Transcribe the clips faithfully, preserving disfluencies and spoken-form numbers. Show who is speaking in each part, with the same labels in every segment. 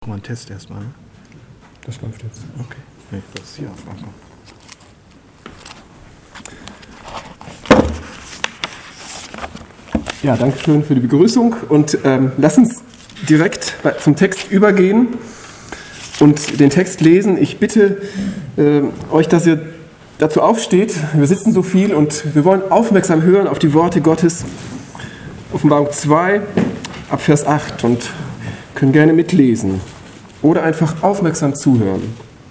Speaker 1: Mal einen Test erstmal. Ne?
Speaker 2: Das läuft jetzt.
Speaker 1: Okay. Nee, das ist hier auf Anfang.
Speaker 2: Ja, danke schön für die Begrüßung und ähm, lass uns direkt zum Text übergehen und den Text lesen. Ich bitte äh, euch, dass ihr dazu aufsteht. Wir sitzen so viel und wir wollen aufmerksam hören auf die Worte Gottes. Offenbarung zwei, ab Vers acht und können gerne mitlesen oder einfach aufmerksam zuhören.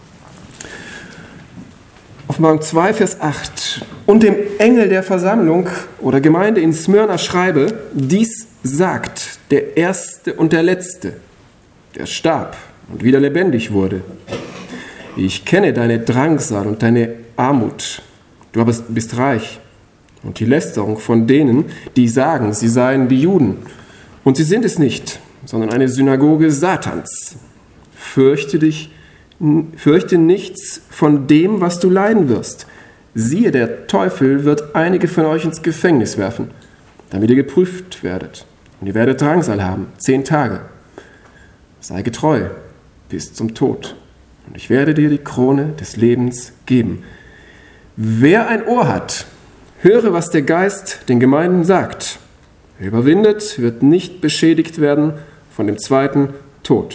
Speaker 2: Offenbarung zwei, Vers acht. Und dem Engel der Versammlung oder Gemeinde in Smyrna schreibe, dies sagt der Erste und der Letzte, der starb und wieder lebendig wurde. Ich kenne deine Drangsal und deine Armut. Du aber bist reich. Und die Lästerung von denen, die sagen, sie seien die Juden. Und sie sind es nicht, sondern eine Synagoge Satans. Fürchte dich, fürchte nichts von dem, was du leiden wirst. Siehe, der Teufel wird einige von euch ins Gefängnis werfen, damit ihr geprüft werdet. Und ihr werdet Drangsal haben, zehn Tage. Sei getreu bis zum Tod. Und ich werde dir die Krone des Lebens geben. Wer ein Ohr hat, höre, was der Geist den Gemeinden sagt. Wer überwindet, wird nicht beschädigt werden von dem zweiten Tod.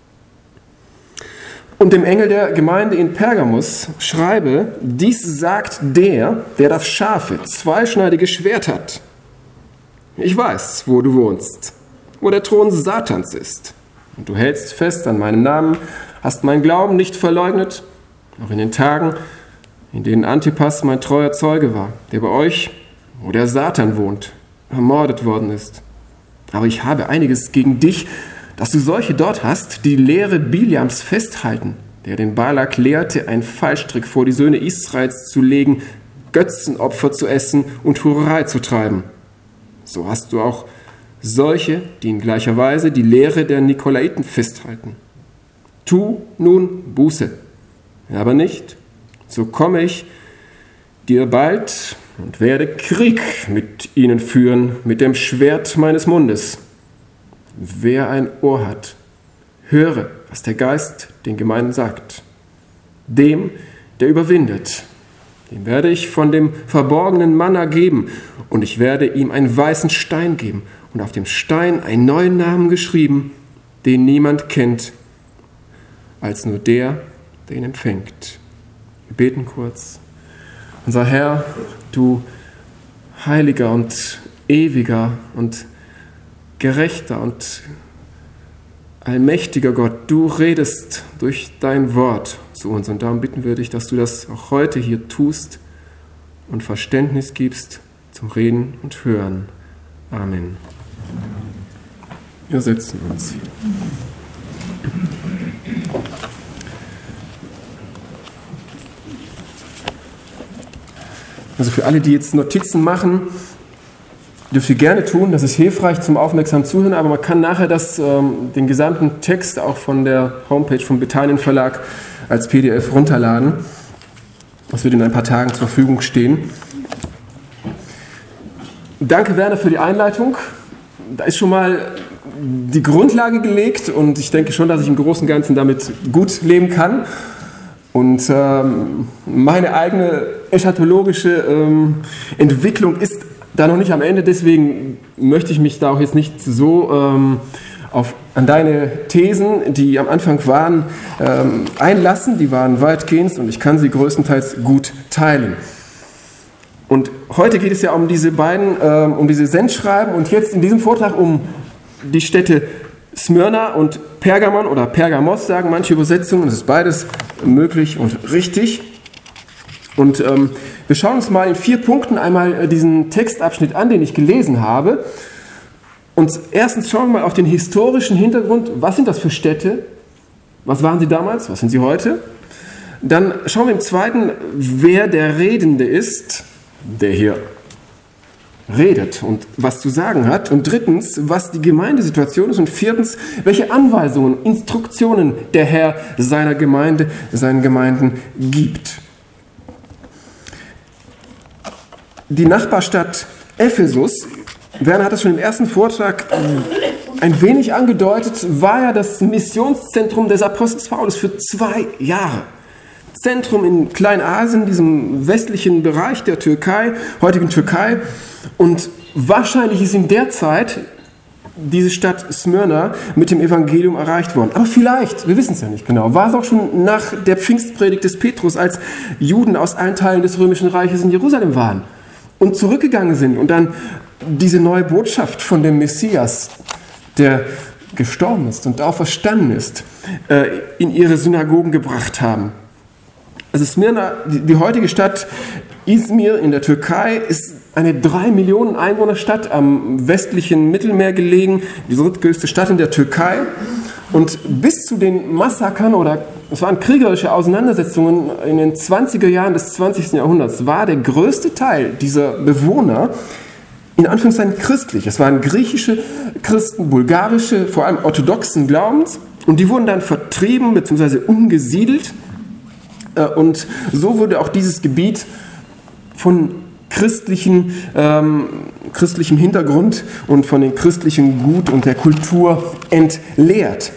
Speaker 2: Und dem Engel der Gemeinde in Pergamus schreibe, dies sagt der, der das scharfe, zweischneidige Schwert hat. Ich weiß, wo du wohnst, wo der Thron Satans ist. Und du hältst fest an meinem Namen, hast meinen Glauben nicht verleugnet, auch in den Tagen, in denen Antipas mein treuer Zeuge war, der bei euch, wo der Satan wohnt, ermordet worden ist. Aber ich habe einiges gegen dich, dass du solche dort hast, die Lehre Biliams festhalten, der den Balak lehrte, einen Fallstrick vor die Söhne Israels zu legen, Götzenopfer zu essen und Hurerei zu treiben. So hast du auch solche, die in gleicher Weise die Lehre der Nikolaiten festhalten. Tu nun Buße, aber nicht, so komme ich dir bald und werde Krieg mit ihnen führen, mit dem Schwert meines Mundes. Wer ein Ohr hat, höre, was der Geist den Gemeinden sagt. Dem, der überwindet, dem werde ich von dem verborgenen Manna geben, und ich werde ihm einen weißen Stein geben und auf dem Stein einen neuen Namen geschrieben, den niemand kennt, als nur der, der ihn empfängt. Wir beten kurz. Unser Herr, du heiliger und ewiger und gerechter und allmächtiger Gott, du redest durch dein Wort zu uns und darum bitten wir dich, dass du das auch heute hier tust und Verständnis gibst zum Reden und Hören. Amen. Wir setzen uns. Also für alle, die jetzt Notizen machen, dürft ihr gerne tun, das ist hilfreich zum aufmerksamen Zuhören, aber man kann nachher das, ähm, den gesamten Text auch von der Homepage vom Bethanien Verlag als P D F runterladen. Das wird in ein paar Tagen zur Verfügung stehen. Danke, Werner, für die Einleitung. Da ist schon mal die Grundlage gelegt und ich denke schon, dass ich im Großen und Ganzen damit gut leben kann. Und ähm, meine eigene eschatologische ähm, Entwicklung ist da noch nicht am Ende, deswegen möchte ich mich da auch jetzt nicht so ähm, auf, an deine Thesen, die am Anfang waren, ähm, einlassen. Die waren weitgehend und ich kann sie größtenteils gut teilen. Und heute geht es ja um diese beiden, ähm, um diese Sendschreiben und jetzt in diesem Vortrag um die Städte Smyrna und Pergamon oder Pergamos, sagen manche Übersetzungen. Es ist beides möglich und richtig. Und ähm, wir schauen uns mal in vier Punkten einmal äh, diesen Textabschnitt an, den ich gelesen habe. Und erstens schauen wir mal auf den historischen Hintergrund. Was sind das für Städte? Was waren sie damals? Was sind sie heute? Dann schauen wir im zweiten, wer der Redende ist, der hier redet und was zu sagen hat. Und drittens, was die Gemeindesituation ist. Und viertens, welche Anweisungen, Instruktionen der Herr seiner Gemeinde, seinen Gemeinden gibt. Die Nachbarstadt Ephesus, Werner hat es schon im ersten Vortrag ein wenig angedeutet, war ja das Missionszentrum des Apostels Paulus für zwei Jahre. Zentrum in Kleinasien, diesem westlichen Bereich der Türkei, heutigen Türkei. Und wahrscheinlich ist in der Zeit diese Stadt Smyrna mit dem Evangelium erreicht worden. Aber vielleicht, wir wissen es ja nicht genau, war es auch schon nach der Pfingstpredigt des Petrus, als Juden aus allen Teilen des Römischen Reiches in Jerusalem waren und zurückgegangen sind und dann diese neue Botschaft von dem Messias, der gestorben ist und auferstanden ist, in ihre Synagogen gebracht haben. Also Smyrna, die, die heutige Stadt Izmir in der Türkei, ist eine drei Millionen Einwohner-Stadt am westlichen Mittelmeer gelegen, die drittgrößte Stadt in der Türkei. Und bis zu den Massakern oder es waren kriegerische Auseinandersetzungen in den zwanziger Jahren des zwanzigsten Jahrhunderts, war der größte Teil dieser Bewohner in Anführungszeichen christlich. Es waren griechische Christen, bulgarische, vor allem orthodoxen Glaubens. Und die wurden dann vertrieben bzw. umgesiedelt. Und so wurde auch dieses Gebiet von christlichen, ähm, christlichem Hintergrund und von dem christlichen Gut und der Kultur entleert.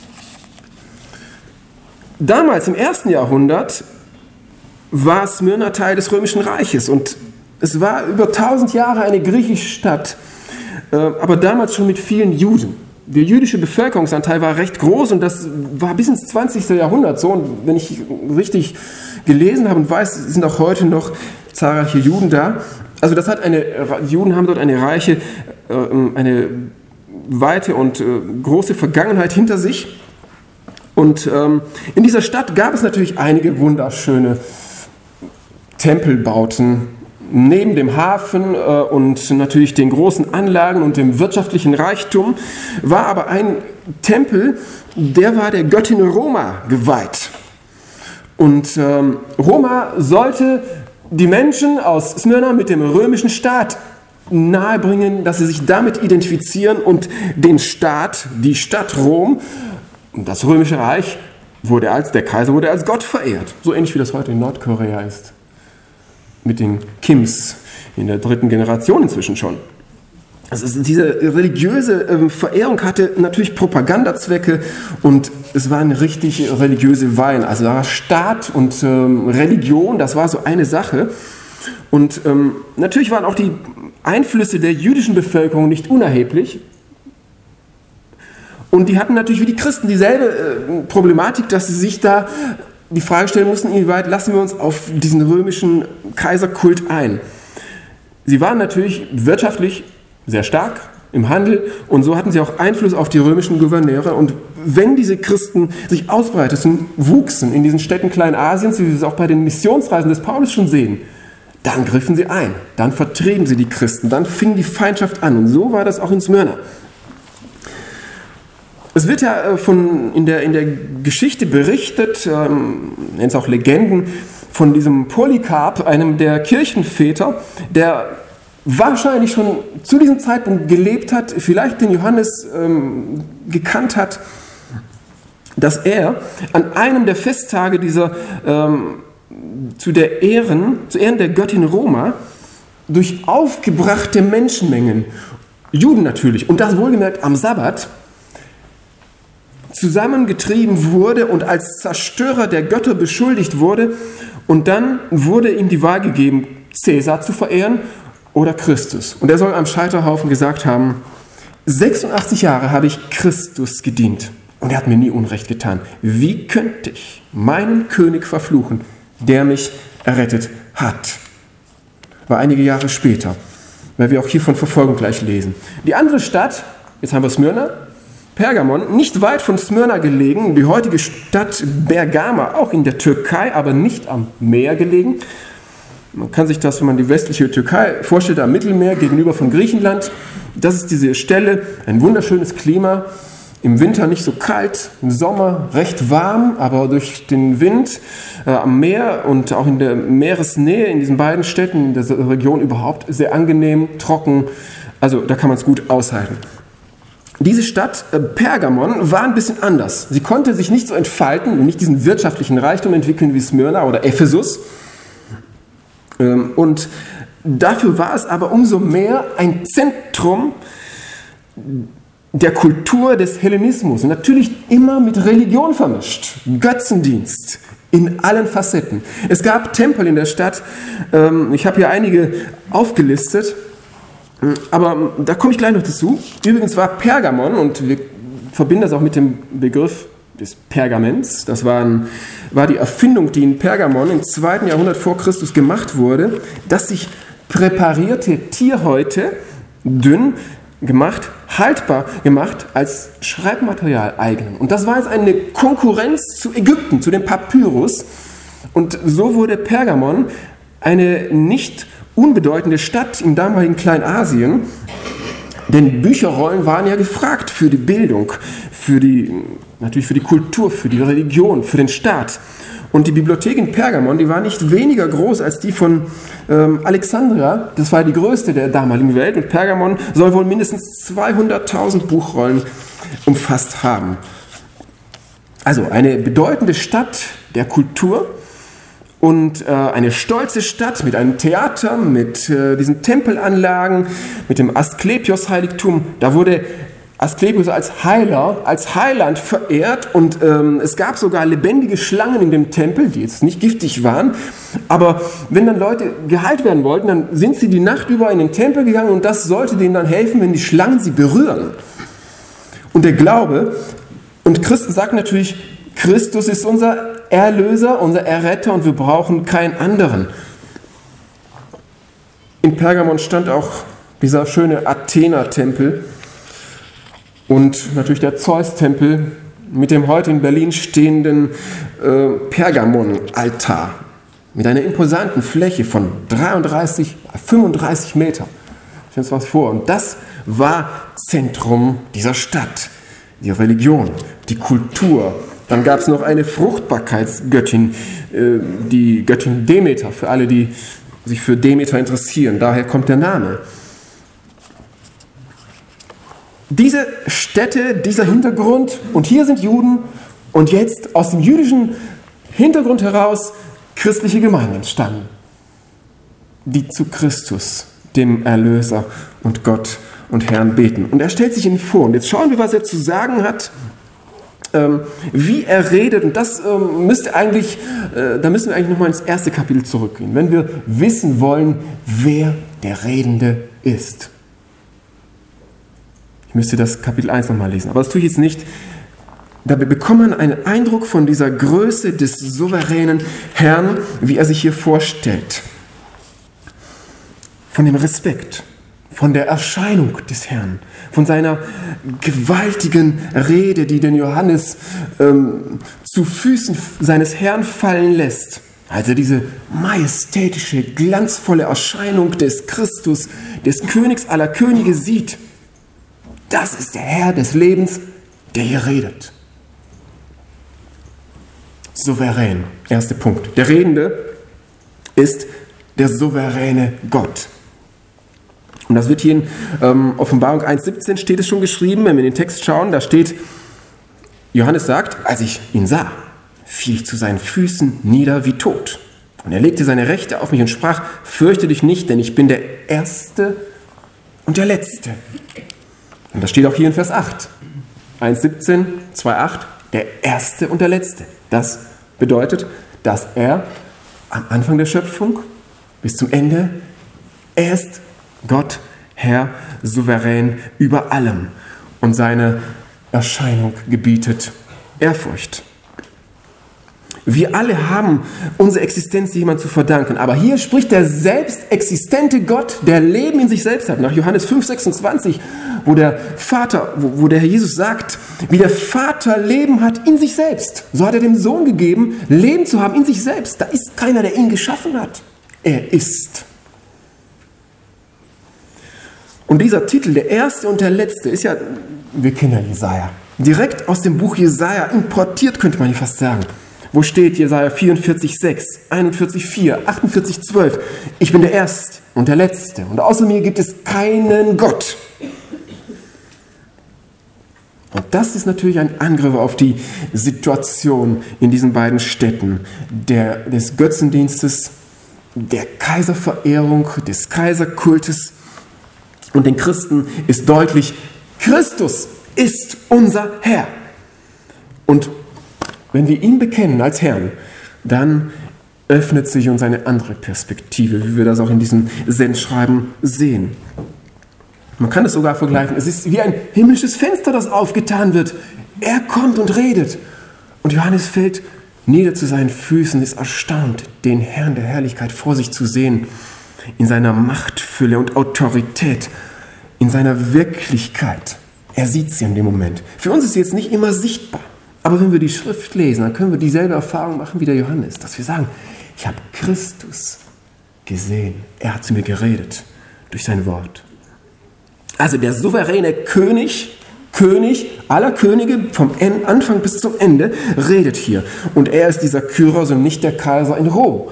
Speaker 2: Damals im ersten Jahrhundert war Smyrna Teil des Römischen Reiches und es war über tausend Jahre eine griechische Stadt, äh, aber damals schon mit vielen Juden. Der jüdische Bevölkerungsanteil war recht groß und das war bis ins zwanzigste Jahrhundert so. Und wenn ich richtig gelesen habe und weiß, sind auch heute noch zahlreiche Juden da. Also das hat eine, die Juden haben dort eine reiche, eine weite und große Vergangenheit hinter sich. Und in dieser Stadt gab es natürlich einige wunderschöne Tempelbauten, neben dem Hafen äh, und natürlich den großen Anlagen und dem wirtschaftlichen Reichtum war aber ein Tempel, der war der Göttin Roma geweiht. Und ähm, Roma sollte die Menschen aus Smyrna mit dem römischen Staat nahebringen, dass sie sich damit identifizieren und den Staat, die Stadt Rom, das römische Reich, wurde als, der Kaiser wurde als Gott verehrt. So ähnlich wie das heute in Nordkorea ist. Mit den Kims in der dritten Generation inzwischen schon. Also diese religiöse äh, Verehrung hatte natürlich Propagandazwecke und es war eine richtig religiöse Weihe. Also da war Staat und ähm, Religion, das war so eine Sache. Und ähm, natürlich waren auch die Einflüsse der jüdischen Bevölkerung nicht unerheblich. Und die hatten natürlich wie die Christen dieselbe äh, Problematik, dass sie sich da die Frage stellen mussten, inwieweit lassen wir uns auf diesen römischen Kaiserkult ein. Sie waren natürlich wirtschaftlich sehr stark im Handel und so hatten sie auch Einfluss auf die römischen Gouverneure. Und wenn diese Christen sich ausbreiteten, wuchsen in diesen Städten Kleinasiens, wie wir es auch bei den Missionsreisen des Paulus schon sehen, dann griffen sie ein, dann vertrieben sie die Christen, dann fing die Feindschaft an. Und so war das auch in Smyrna. Es wird ja von, in, der, in der Geschichte berichtet, ähm, nennt es auch Legenden, von diesem Polycarp, einem der Kirchenväter, der wahrscheinlich schon zu diesem Zeitpunkt gelebt hat, vielleicht den Johannes ähm, gekannt hat, dass er an einem der Festtage dieser, ähm, zu, der Ehren, zu Ehren der Göttin Roma durch aufgebrachte Menschenmengen, Juden natürlich, und das wohlgemerkt am Sabbat, zusammengetrieben wurde und als Zerstörer der Götter beschuldigt wurde. Und dann wurde ihm die Wahl gegeben, Cäsar zu verehren oder Christus. Und er soll am Scheiterhaufen gesagt haben, sechsundachtzig Jahre habe ich Christus gedient und er hat mir nie Unrecht getan. Wie könnte ich meinen König verfluchen, der mich errettet hat? War einige Jahre später, weil wir auch hier von Verfolgung gleich lesen. Die andere Stadt, jetzt haben wir Smyrna, Pergamon, nicht weit von Smyrna gelegen, die heutige Stadt Bergama, auch in der Türkei, aber nicht am Meer gelegen. Man kann sich das, wenn man die westliche Türkei vorstellt, am Mittelmeer gegenüber von Griechenland. Das ist diese Stelle, ein wunderschönes Klima, im Winter nicht so kalt, im Sommer recht warm, aber durch den Wind äh, am Meer und auch in der Meeresnähe in diesen beiden Städten, in der Region überhaupt, sehr angenehm, trocken, also da kann man es gut aushalten. Diese Stadt äh, Pergamon war ein bisschen anders. Sie konnte sich nicht so entfalten, nicht diesen wirtschaftlichen Reichtum entwickeln wie Smyrna oder Ephesus. Ähm, und dafür war es aber umso mehr ein Zentrum der Kultur des Hellenismus. Und natürlich immer mit Religion vermischt. Götzendienst in allen Facetten. Es gab Tempel in der Stadt. Ich habe hier einige aufgelistet. Aber da komme ich gleich noch dazu. Übrigens war Pergamon, und wir verbinden das auch mit dem Begriff des Pergaments, das war, ein, war die Erfindung, die in Pergamon im zweiten Jahrhundert vor Christus gemacht wurde, dass sich präparierte Tierhäute dünn gemacht, haltbar gemacht, als Schreibmaterial eignen. Und das war jetzt eine Konkurrenz zu Ägypten, zu dem Papyrus. Und so wurde Pergamon eine nicht unbedeutende Stadt im damaligen Kleinasien, denn Bücherrollen waren ja gefragt für die Bildung, für die, natürlich für die Kultur, für die Religion, für den Staat. Und die Bibliothek in Pergamon, die war nicht weniger groß als die von ähm, Alexandria. Das war die größte der damaligen Welt. Und Pergamon soll wohl mindestens zweihunderttausend Buchrollen umfasst haben. Also eine bedeutende Stadt der Kultur und äh, eine stolze Stadt mit einem Theater, mit äh, diesen Tempelanlagen, mit dem Asklepios-Heiligtum. Da wurde Asklepios als Heiler, als Heiland verehrt, und ähm, es gab sogar lebendige Schlangen in dem Tempel, die jetzt nicht giftig waren, aber wenn dann Leute geheilt werden wollten, dann sind sie die Nacht über in den Tempel gegangen, und das sollte denen dann helfen, wenn die Schlangen sie berühren. Und der Glaube, und Christen sagen natürlich, Christus ist unser Erlöser, unser Erretter, und wir brauchen keinen anderen. In Pergamon stand auch dieser schöne Athena-Tempel, und natürlich der Zeus-Tempel mit dem heute in Berlin stehenden äh, Pergamon-Altar mit einer imposanten Fläche von dreiunddreißig, fünfunddreißig Meter. Stellen Sie uns was vor. Und das war Zentrum dieser Stadt. Die Religion, die Kultur. Dann gab es noch eine Fruchtbarkeitsgöttin, äh, die Göttin Demeter, für alle, die sich für Demeter interessieren. Daher kommt der Name. Diese Städte, dieser Hintergrund, und hier sind Juden, und jetzt aus dem jüdischen Hintergrund heraus christliche Gemeinden entstanden, die zu Christus, dem Erlöser und Gott und Herrn, beten. Und er stellt sich ihnen vor. Und jetzt schauen wir, was er zu sagen hat, ähm, wie er redet. Und das ähm, müsste eigentlich, äh, da müssen wir eigentlich nochmal ins erste Kapitel zurückgehen, wenn wir wissen wollen, wer der Redende ist. Ich müsste das Kapitel eins nochmal lesen, aber das tue ich jetzt nicht. Da bekommt man einen Eindruck von dieser Größe des souveränen Herrn, wie er sich hier vorstellt. Von dem Respekt, von der Erscheinung des Herrn, von seiner gewaltigen Rede, die den Johannes ähm, zu Füßen seines Herrn fallen lässt. Also diese majestätische, glanzvolle Erscheinung des Christus, des Königs aller Könige sieht. Das ist der Herr des Lebens, der hier redet. Souverän, erster Punkt. Der Redende ist der souveräne Gott. Und das wird hier in ähm, Offenbarung eins siebzehn steht es schon geschrieben, wenn wir in den Text schauen, da steht, Johannes sagt, als ich ihn sah, fiel ich zu seinen Füßen nieder wie tot. Und er legte seine Rechte auf mich und sprach, fürchte dich nicht, denn ich bin der Erste und der Letzte. Und das steht auch hier in Vers acht. eins siebzehn, zwei acht, der Erste und der Letzte. Das bedeutet, dass er am Anfang der Schöpfung bis zum Ende, er ist Gott, Herr, souverän über allem. Und seine Erscheinung gebietet Ehrfurcht. Wir alle haben unsere Existenz jemand zu verdanken. Aber hier spricht der selbstexistente Gott, der Leben in sich selbst hat. Nach Johannes fünf sechsundzwanzig, wo der Vater, wo, wo der Herr Jesus sagt, wie der Vater Leben hat in sich selbst. So hat er dem Sohn gegeben, Leben zu haben in sich selbst. Da ist keiner, der ihn geschaffen hat. Er ist. Und dieser Titel, der Erste und der Letzte, ist ja, wir kennen ja Jesaja, direkt aus dem Buch Jesaja importiert, könnte man fast sagen. Wo steht Jesaja vierundvierzig sechs, einundvierzig vier, achtundvierzig zwölf? Ich bin der Erste und der Letzte und außer mir gibt es keinen Gott. Und das ist natürlich ein Angriff auf die Situation in diesen beiden Städten, der, des Götzendienstes, der Kaiserverehrung, des Kaiserkultes. Und den Christen ist deutlich, Christus ist unser Herr. Und wenn wir ihn bekennen als Herrn, dann öffnet sich uns eine andere Perspektive, wie wir das auch in diesem Sendschreiben sehen. Man kann es sogar vergleichen. Es ist wie ein himmlisches Fenster, das aufgetan wird. Er kommt und redet. Und Johannes fällt nieder zu seinen Füßen, ist erstaunt, den Herrn der Herrlichkeit vor sich zu sehen, in seiner Machtfülle und Autorität, in seiner Wirklichkeit. Er sieht sie in dem Moment. Für uns ist sie jetzt nicht immer sichtbar. Aber wenn wir die Schrift lesen, dann können wir dieselbe Erfahrung machen wie der Johannes, dass wir sagen, ich habe Christus gesehen. Er hat zu mir geredet durch sein Wort. Also der souveräne König, König aller Könige, vom Anfang bis zum Ende, redet hier. Und er ist dieser Kyros und nicht der Kaiser in Rom.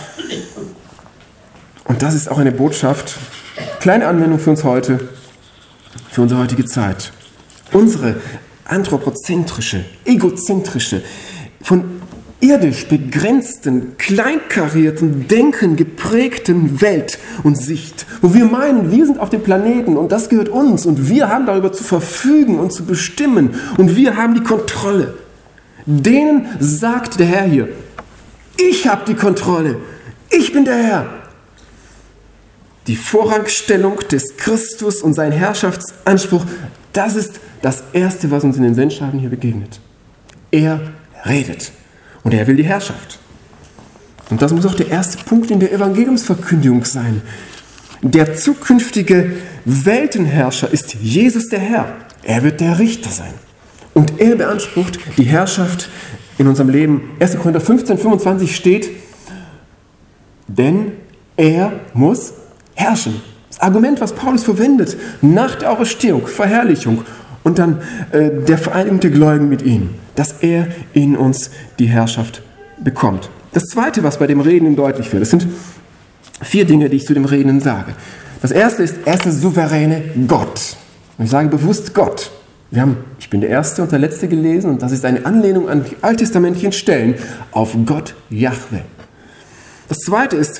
Speaker 2: Und das ist auch eine Botschaft, kleine Anwendung für uns heute, für unsere heutige Zeit. Unsere anthropozentrische, egozentrische, von irdisch begrenzten, kleinkarierten Denken geprägten Welt und Sicht, wo wir meinen, wir sind auf dem Planeten und das gehört uns und wir haben darüber zu verfügen und zu bestimmen und wir haben die Kontrolle. Denen sagt der Herr hier, ich habe die Kontrolle, ich bin der Herr. Die Vorrangstellung des Christus und sein Herrschaftsanspruch, das ist das Erste, was uns in den Sendschreiben hier begegnet. Er redet und er will die Herrschaft. Und das muss auch der erste Punkt in der Evangeliumsverkündigung sein. Der zukünftige Weltenherrscher ist Jesus der Herr. Er wird der Richter sein. Und er beansprucht die Herrschaft in unserem Leben. erster Korinther fünfzehn, fünfundzwanzig steht, denn er muss herrschen. Das Argument, was Paulus verwendet, nach der Auferstehung, Verherrlichung und dann äh, der Vereinigung der Gläubigen mit ihm, dass er in uns die Herrschaft bekommt. Das Zweite, was bei dem Redenden deutlich wird, das sind vier Dinge, die ich zu dem Redenden sage. Das Erste ist, er ist der souveräne Gott. Und ich sage bewusst Gott. Wir haben, ich bin der Erste und der Letzte gelesen und das ist eine Anlehnung an die alttestamentlichen Stellen auf Gott Jahwe. Das Zweite ist,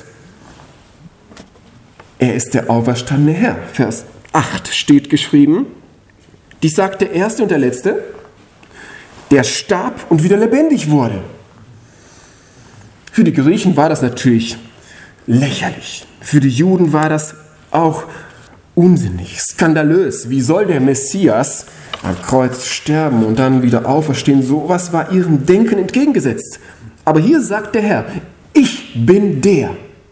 Speaker 2: er ist der auferstandene Herr. Vers acht steht geschrieben, dies sagt der Erste und der Letzte, der starb und wieder lebendig wurde. Für die Griechen war das natürlich lächerlich. Für die Juden war das auch unsinnig, skandalös. Wie soll der Messias am Kreuz sterben und dann wieder auferstehen? Sowas war ihrem Denken entgegengesetzt. Aber hier sagt der Herr, ich bin der.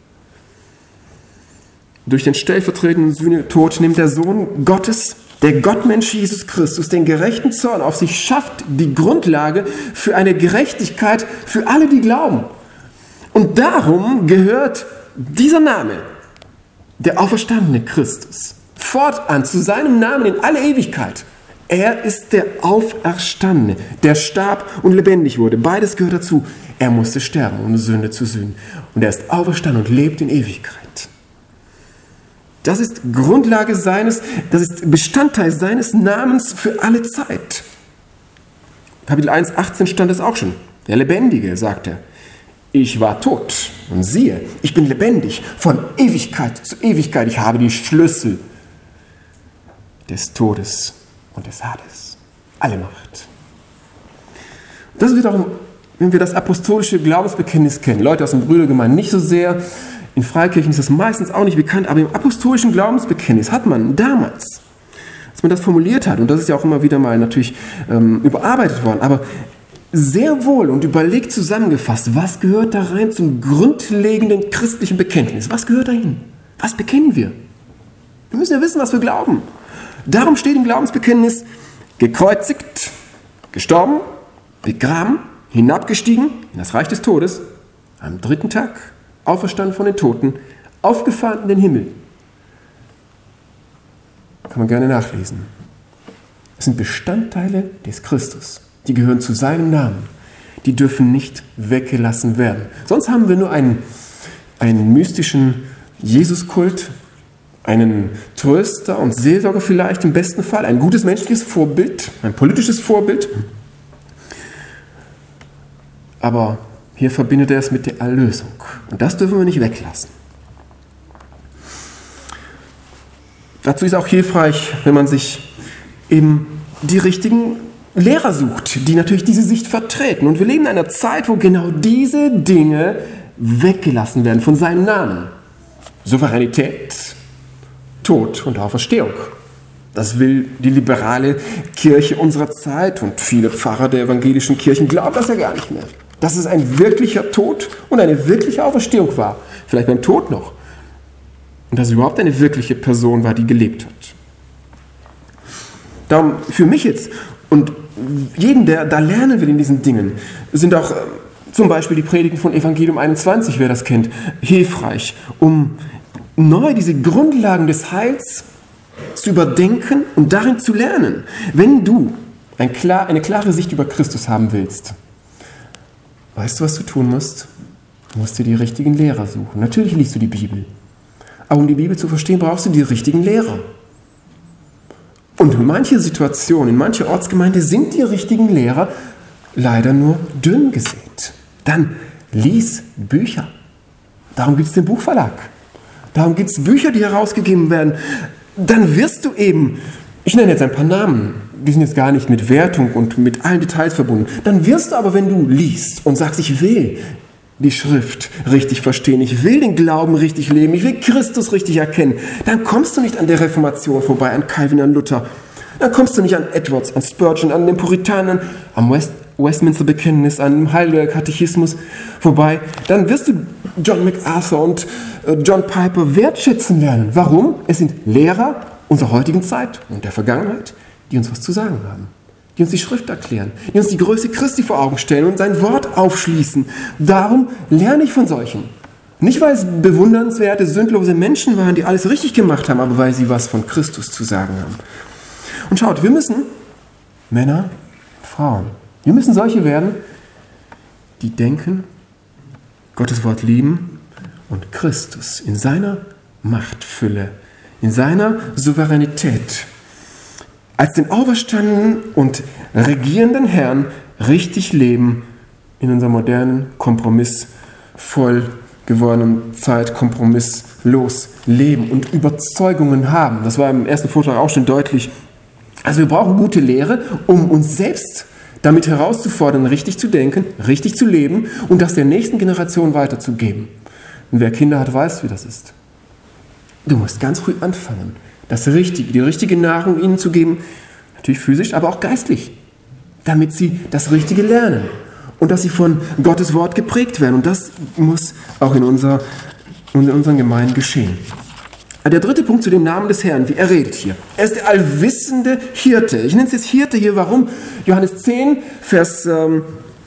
Speaker 2: Durch den stellvertretenden Sühnetod nimmt der Sohn Gottes, der Gottmensch Jesus Christus, den gerechten Zorn auf sich, schafft die Grundlage für eine Gerechtigkeit für alle, die glauben. Und darum gehört dieser Name, der auferstandene Christus, fortan zu seinem Namen in alle Ewigkeit. Er ist der Auferstandene, der starb und lebendig wurde. Beides gehört dazu. Er musste sterben, um Sünde zu sühnen. Und er ist auferstanden und lebt in Ewigkeit. Das ist Grundlage seines, das ist Bestandteil seines Namens für alle Zeit. Kapitel eins, achtzehn stand es auch schon. Der Lebendige, sagt er. Ich war tot und siehe, ich bin lebendig von Ewigkeit zu Ewigkeit. Ich habe die Schlüssel des Todes und des Hades. Alle Macht. Das wird auch, wenn wir das apostolische Glaubensbekenntnis kennen. Leute aus dem Brüdergemeinde nicht so sehr. In Freikirchen ist das meistens auch nicht bekannt, aber im apostolischen Glaubensbekenntnis hat man damals, als man das formuliert hat, und das ist ja auch immer wieder mal natürlich ähm, überarbeitet worden, aber sehr wohl und überlegt zusammengefasst, was gehört da rein zum grundlegenden christlichen Bekenntnis? Was gehört dahin? Was bekennen wir? Wir müssen ja wissen, was wir glauben. Darum steht im Glaubensbekenntnis, gekreuzigt, gestorben, begraben, hinabgestiegen in das Reich des Todes, am dritten Tag auferstanden von den Toten, aufgefahren in den Himmel. Kann man gerne nachlesen. Das sind Bestandteile des Christus. Die gehören zu seinem Namen. Die dürfen nicht weggelassen werden. Sonst haben wir nur einen, einen mystischen Jesuskult, einen Tröster und Seelsorger vielleicht im besten Fall, ein gutes menschliches Vorbild, ein politisches Vorbild. Aber hier verbindet er es mit der Erlösung. Und das dürfen wir nicht weglassen. Dazu ist auch hilfreich, wenn man sich im die richtigen Lehrer sucht, die natürlich diese Sicht vertreten. Und wir leben in einer Zeit, wo genau diese Dinge weggelassen werden von seinem Namen. Souveränität, Tod und Auferstehung. Das will die liberale Kirche unserer Zeit und viele Pfarrer der evangelischen Kirchen glauben das ja gar nicht mehr. Dass es ein wirklicher Tod und eine wirkliche Auferstehung war. Vielleicht beim Tod noch. Und dass es überhaupt eine wirkliche Person war, die gelebt hat. Darum für mich jetzt und jeden, der da lernen will in diesen Dingen, sind auch äh, zum Beispiel die Predigten von Evangelium einundzwanzig, wer das kennt, hilfreich, um neu diese Grundlagen des Heils zu überdenken und darin zu lernen. Wenn du ein klar, eine klare Sicht über Christus haben willst, weißt du, was du tun musst? Du musst dir die richtigen Lehrer suchen. Natürlich liest du die Bibel. Aber um die Bibel zu verstehen, brauchst du die richtigen Lehrer. Und in manche Situationen, in mancher Ortsgemeinde sind die richtigen Lehrer leider nur dünn gesät. Dann lies Bücher. Darum gibt es den Buchverlag. Darum gibt es Bücher, die herausgegeben werden. Dann wirst du eben, ich nenne jetzt ein paar Namen, die sind jetzt gar nicht mit Wertung und mit allen Details verbunden. Dann wirst du aber, wenn du liest und sagst, ich will die Schrift richtig verstehen, ich will den Glauben richtig leben, ich will Christus richtig erkennen, dann kommst du nicht an der Reformation vorbei, an Calvin, an Luther. Dann kommst du nicht an Edwards, an Spurgeon, an den Puritanern, am West, Westminster Bekenntnis, an dem Heidelberger Katechismus vorbei. Dann wirst du John MacArthur und John Piper wertschätzen lernen. Warum? Es sind Lehrer unserer heutigen Zeit und der Vergangenheit, die uns was zu sagen haben. Die uns die Schrift erklären, die uns die Größe Christi vor Augen stellen und sein Wort aufschließen. Darum lerne ich von solchen. Nicht, weil es bewundernswerte, sündlose Menschen waren, die alles richtig gemacht haben, aber weil sie was von Christus zu sagen haben. Und schaut, wir müssen, Männer, Frauen, wir müssen solche werden, die denken, Gottes Wort lieben und Christus in seiner Machtfülle, in seiner Souveränität als den auferstandenen und regierenden Herrn richtig leben in unserer modernen, kompromissvoll gewordenen Zeit, kompromisslos leben und Überzeugungen haben. Das war im ersten Vortrag auch schon deutlich. Also wir brauchen gute Lehre, um uns selbst damit herauszufordern, richtig zu denken, richtig zu leben und das der nächsten Generation weiterzugeben. Und wer Kinder hat, weiß, wie das ist. Du musst ganz früh anfangen, das Richtige, die richtige Nahrung ihnen zu geben, natürlich physisch, aber auch geistlich, damit sie das Richtige lernen und dass sie von Gottes Wort geprägt werden. Und das muss auch in, unserer, in unseren Gemeinden geschehen. Der dritte Punkt zu dem Namen des Herrn, wie er redet hier. Er ist der allwissende Hirte. Ich nenne es jetzt Hirte hier, warum? Johannes zehn, Vers, ähm,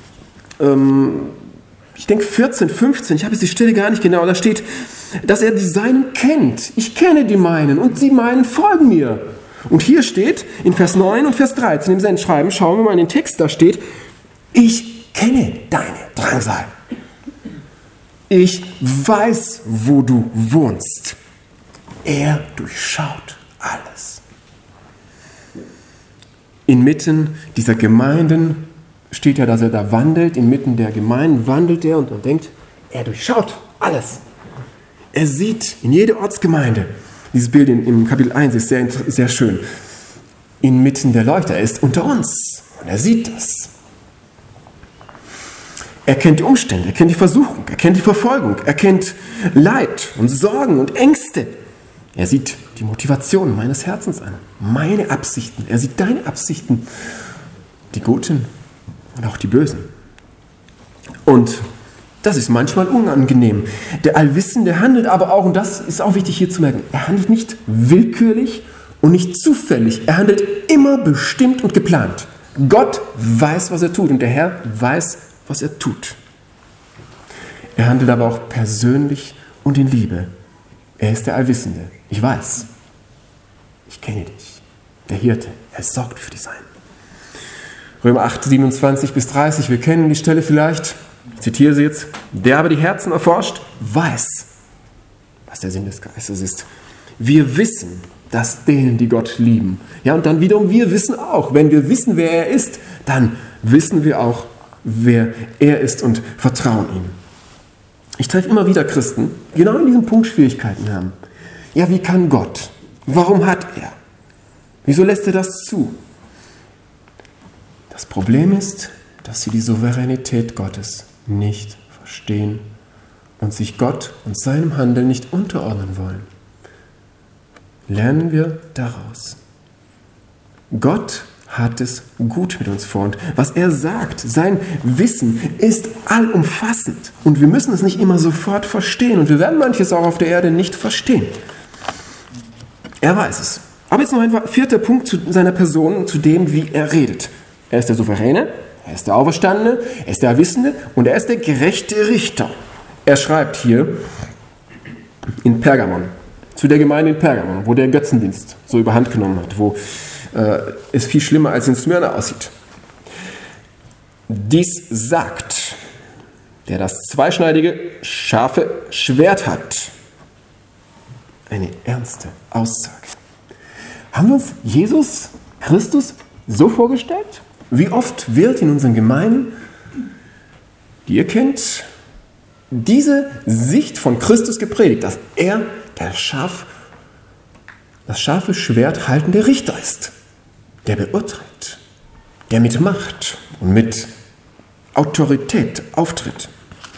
Speaker 2: ähm, ich denke vierzehn, fünfzehn, ich habe jetzt die Stelle gar nicht genau, da steht, dass er die Seinen kennt. Ich kenne die meinen und die meinen folgen mir. Und hier steht in Vers neun und Vers dreizehn im Sendschreiben, schauen wir mal in den Text, da steht, ich kenne deine Drangsal. Ich weiß, wo du wohnst. Er durchschaut alles. Inmitten dieser Gemeinden steht ja, dass er da wandelt. Inmitten der Gemeinden wandelt er und man denkt, er durchschaut alles. Er sieht in jede Ortsgemeinde, dieses Bild im Kapitel eins ist sehr, sehr schön, inmitten der Leuchter, er ist unter uns und er sieht das. Er kennt die Umstände, er kennt die Versuchung, er kennt die Verfolgung, er kennt Leid und Sorgen und Ängste. Er sieht die Motivation meines Herzens an, meine Absichten, er sieht deine Absichten, die guten und auch die bösen. Und das ist manchmal unangenehm. Der Allwissende handelt aber auch, und das ist auch wichtig hier zu merken, er handelt nicht willkürlich und nicht zufällig. Er handelt immer bestimmt und geplant. Gott weiß, was er tut und der Herr weiß, was er tut. Er handelt aber auch persönlich und in Liebe. Er ist der Allwissende. Ich weiß. Ich kenne dich. Der Hirte. Er sorgt für die Seinen. Römer acht, siebenundzwanzig bis dreißig. Wir kennen die Stelle vielleicht. Ich zitiere sie jetzt. Der aber die Herzen erforscht, weiß, was der Sinn des Geistes ist. Wir wissen, dass denen, die Gott lieben. Ja, und dann wiederum, wir wissen auch, wenn wir wissen, wer er ist, dann wissen wir auch, wer er ist und vertrauen ihm. Ich treffe immer wieder Christen, die genau in diesem Punkt Schwierigkeiten haben. Ja, wie kann Gott? Warum hat er? Wieso lässt er das zu? Das Problem ist, dass sie die Souveränität Gottes nicht verstehen und sich Gott und seinem Handeln nicht unterordnen wollen. Lernen wir daraus. Gott hat es gut mit uns vor und was er sagt, sein Wissen ist allumfassend und wir müssen es nicht immer sofort verstehen und wir werden manches auch auf der Erde nicht verstehen. Er weiß es. Aber jetzt noch ein vierter Punkt zu seiner Person, zu dem, wie er redet. Er ist der Souveräne, er ist der Auferstandene, er ist der Wissende und er ist der gerechte Richter. Er schreibt hier in Pergamon, zu der Gemeinde in Pergamon, wo der Götzendienst so überhand genommen hat, wo äh, es viel schlimmer als in Smyrna aussieht. Dies sagt, der das zweischneidige, scharfe Schwert hat. Eine ernste Aussage. Haben wir uns Jesus Christus so vorgestellt? Wie oft wird in unseren Gemeinden, die ihr kennt, diese Sicht von Christus gepredigt, dass er der scharf, das scharfe Schwert haltende Richter ist, der beurteilt, der mit Macht und mit Autorität auftritt.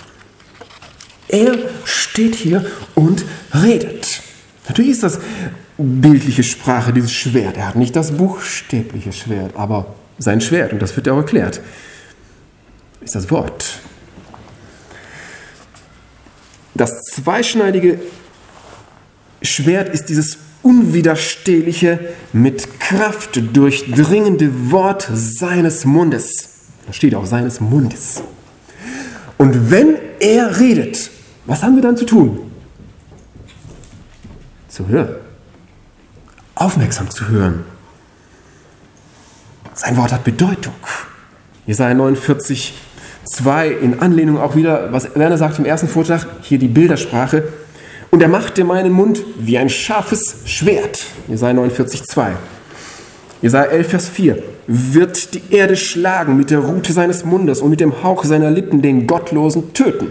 Speaker 2: Er steht hier und redet. Natürlich ist das bildliche Sprache, dieses Schwert. Er hat nicht das buchstäbliche Schwert, aber sein Schwert, und das wird ja auch erklärt, ist das Wort. Das zweischneidige Schwert ist dieses unwiderstehliche, mit Kraft durchdringende Wort seines Mundes. Da steht auch seines Mundes. Und wenn er redet, was haben wir dann zu tun? Zu hören. Aufmerksam zu hören. Sein Wort hat Bedeutung. Jesaja neunundvierzig, zwei in Anlehnung auch wieder, was Werner sagt im ersten Vortrag, hier die Bildersprache. Und er machte meinen Mund wie ein scharfes Schwert. Jesaja neunundvierzig, zwei. Jesaja elf, Vers vier. Wird die Erde schlagen mit der Rute seines Mundes und mit dem Hauch seiner Lippen den Gottlosen töten.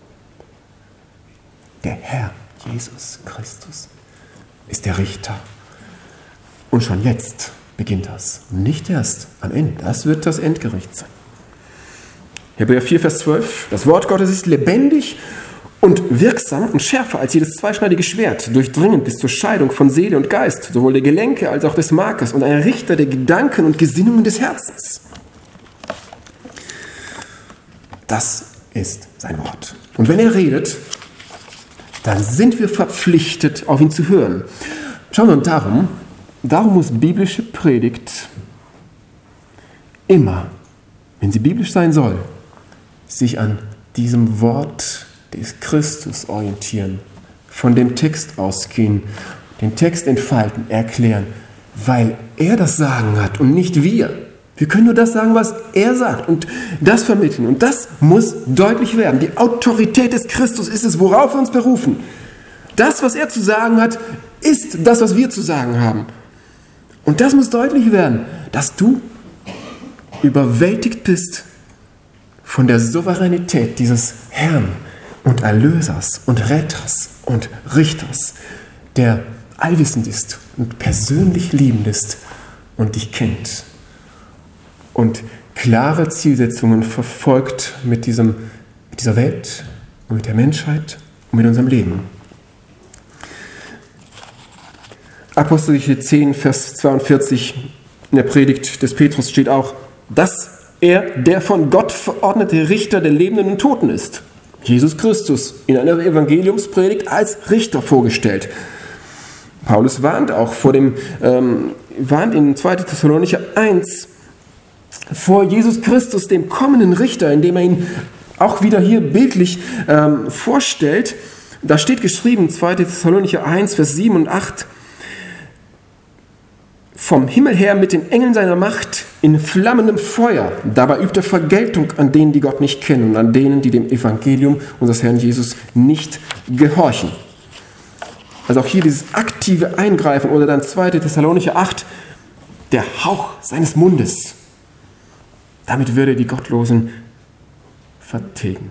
Speaker 2: Der Herr Jesus Christus ist der Richter. Und schon jetzt beginnt das. Nicht erst am Ende. Das wird das Endgericht sein. Hebräer vier, Vers zwölf. Das Wort Gottes ist lebendig und wirksam und schärfer als jedes zweischneidige Schwert, durchdringend bis zur Scheidung von Seele und Geist, sowohl der Gelenke als auch des Markes und ein Richter der Gedanken und Gesinnungen des Herzens. Das ist sein Wort. Und wenn er redet, dann sind wir verpflichtet, auf ihn zu hören. Schauen wir, und darum, darum muss biblische Predigt immer, wenn sie biblisch sein soll, sich an diesem Wort des Christus orientieren, von dem Text ausgehen, den Text entfalten, erklären, weil er das Sagen hat und nicht wir. Wir können nur das sagen, was er sagt und das vermitteln. Und das muss deutlich werden. Die Autorität des Christus ist es, worauf wir uns berufen. Das, was er zu sagen hat, ist das, was wir zu sagen haben. Und das muss deutlich werden, dass du überwältigt bist von der Souveränität dieses Herrn und Erlösers und Retters und Richters, der allwissend ist und persönlich liebend ist und dich kennt und klare Zielsetzungen verfolgt mit, diesem, mit dieser Welt und mit der Menschheit und mit unserem Leben. Apostelgeschichte zehn, Vers zweiundvierzig in der Predigt des Petrus steht auch, dass er der von Gott verordnete Richter der Lebenden und Toten ist. Jesus Christus in einer Evangeliumspredigt als Richter vorgestellt. Paulus warnt auch vor dem, ähm, warnt in zweiter Thessalonicher eins vor Jesus Christus, dem kommenden Richter, indem er ihn auch wieder hier bildlich ähm, vorstellt. Da steht geschrieben, zweiter Thessalonicher eins, Vers sieben und acht, vom Himmel her mit den Engeln seiner Macht in flammendem Feuer. Dabei übt er Vergeltung an denen, die Gott nicht kennen und an denen, die dem Evangelium unseres Herrn Jesus nicht gehorchen. Also auch hier dieses aktive Eingreifen oder dann zweiter Thessalonicher acht, der Hauch seines Mundes. Damit würde er die Gottlosen vertilgen.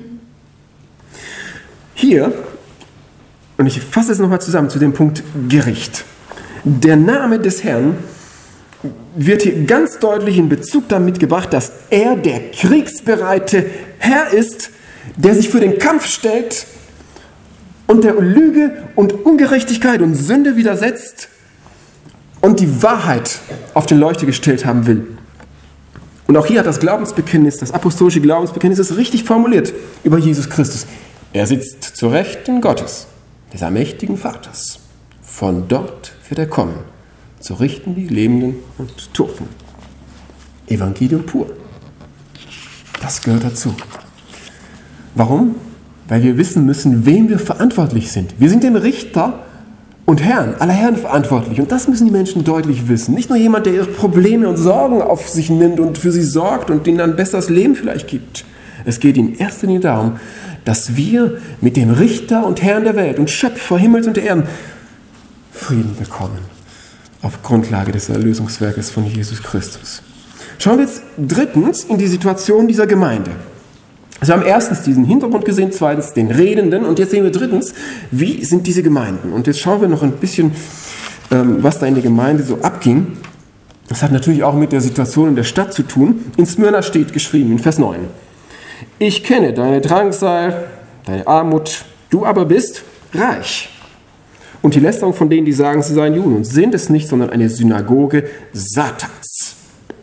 Speaker 2: Hier, und ich fasse es nochmal zusammen zu dem Punkt Gericht. Der Name des Herrn wird hier ganz deutlich in Bezug damit gebracht, dass er der kriegsbereite Herr ist, der sich für den Kampf stellt und der Lüge und Ungerechtigkeit und Sünde widersetzt und die Wahrheit auf den Leuchter gestellt haben will. Und auch hier hat das Glaubensbekenntnis, das apostolische Glaubensbekenntnis ist richtig formuliert über Jesus Christus. Er sitzt zur Rechten Gottes, des allmächtigen Vaters. Von dort wird er kommen, zu richten die Lebenden und Toten. Evangelium pur. Das gehört dazu. Warum? Weil wir wissen müssen, wem wir verantwortlich sind. Wir sind dem Richter und Herrn, aller Herren verantwortlich. Und das müssen die Menschen deutlich wissen. Nicht nur jemand, der ihre Probleme und Sorgen auf sich nimmt und für sie sorgt und ihnen ein besseres Leben vielleicht gibt. Es geht in erster Linie darum, dass wir mit dem Richter und Herrn der Welt und Schöpfer Himmels und Erden Frieden bekommen. Auf Grundlage des Erlösungswerkes von Jesus Christus. Schauen wir jetzt drittens in die Situation dieser Gemeinde. Also wir haben erstens diesen Hintergrund gesehen, zweitens den Redenden und jetzt sehen wir drittens, wie sind diese Gemeinden. Und jetzt schauen wir noch ein bisschen, was da in der Gemeinde so abging. Das hat natürlich auch mit der Situation in der Stadt zu tun. In Smyrna steht geschrieben, in Vers neun. Ich kenne deine Drangsal, deine Armut, du aber bist reich. Und die Lästerung von denen, die sagen, sie seien Juden und sind es nicht, sondern eine Synagoge Satans.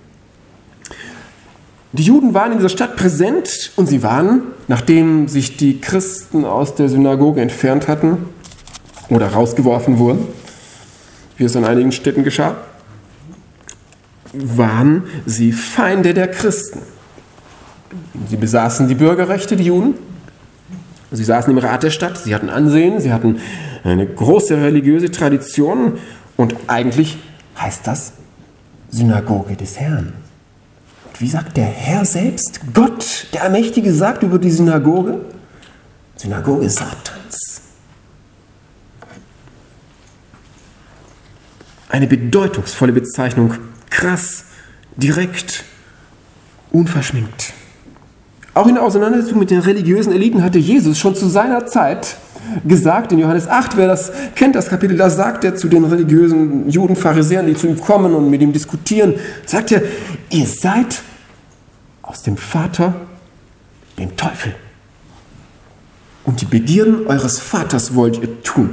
Speaker 2: Die Juden waren in dieser Stadt präsent und sie waren, nachdem sich die Christen aus der Synagoge entfernt hatten oder rausgeworfen wurden, wie es an einigen Städten geschah, waren sie Feinde der Christen. Sie besaßen die Bürgerrechte, die Juden. Sie saßen im Rat der Stadt, sie hatten Ansehen, sie hatten eine große religiöse Tradition und eigentlich heißt das Synagoge des Herrn. Wie sagt der Herr selbst? Gott, der Allmächtige, sagt über die Synagoge? Synagoge Satans. Eine bedeutungsvolle Bezeichnung. Krass, direkt, unverschminkt. Auch in der Auseinandersetzung mit den religiösen Eliten hatte Jesus schon zu seiner Zeit gesagt, in Johannes acht, wer das kennt, das Kapitel, da sagt er zu den religiösen Juden, Pharisäern, die zu ihm kommen und mit ihm diskutieren, sagt er, ihr seid aus dem Vater, dem Teufel. Und die Begierden eures Vaters wollt ihr tun.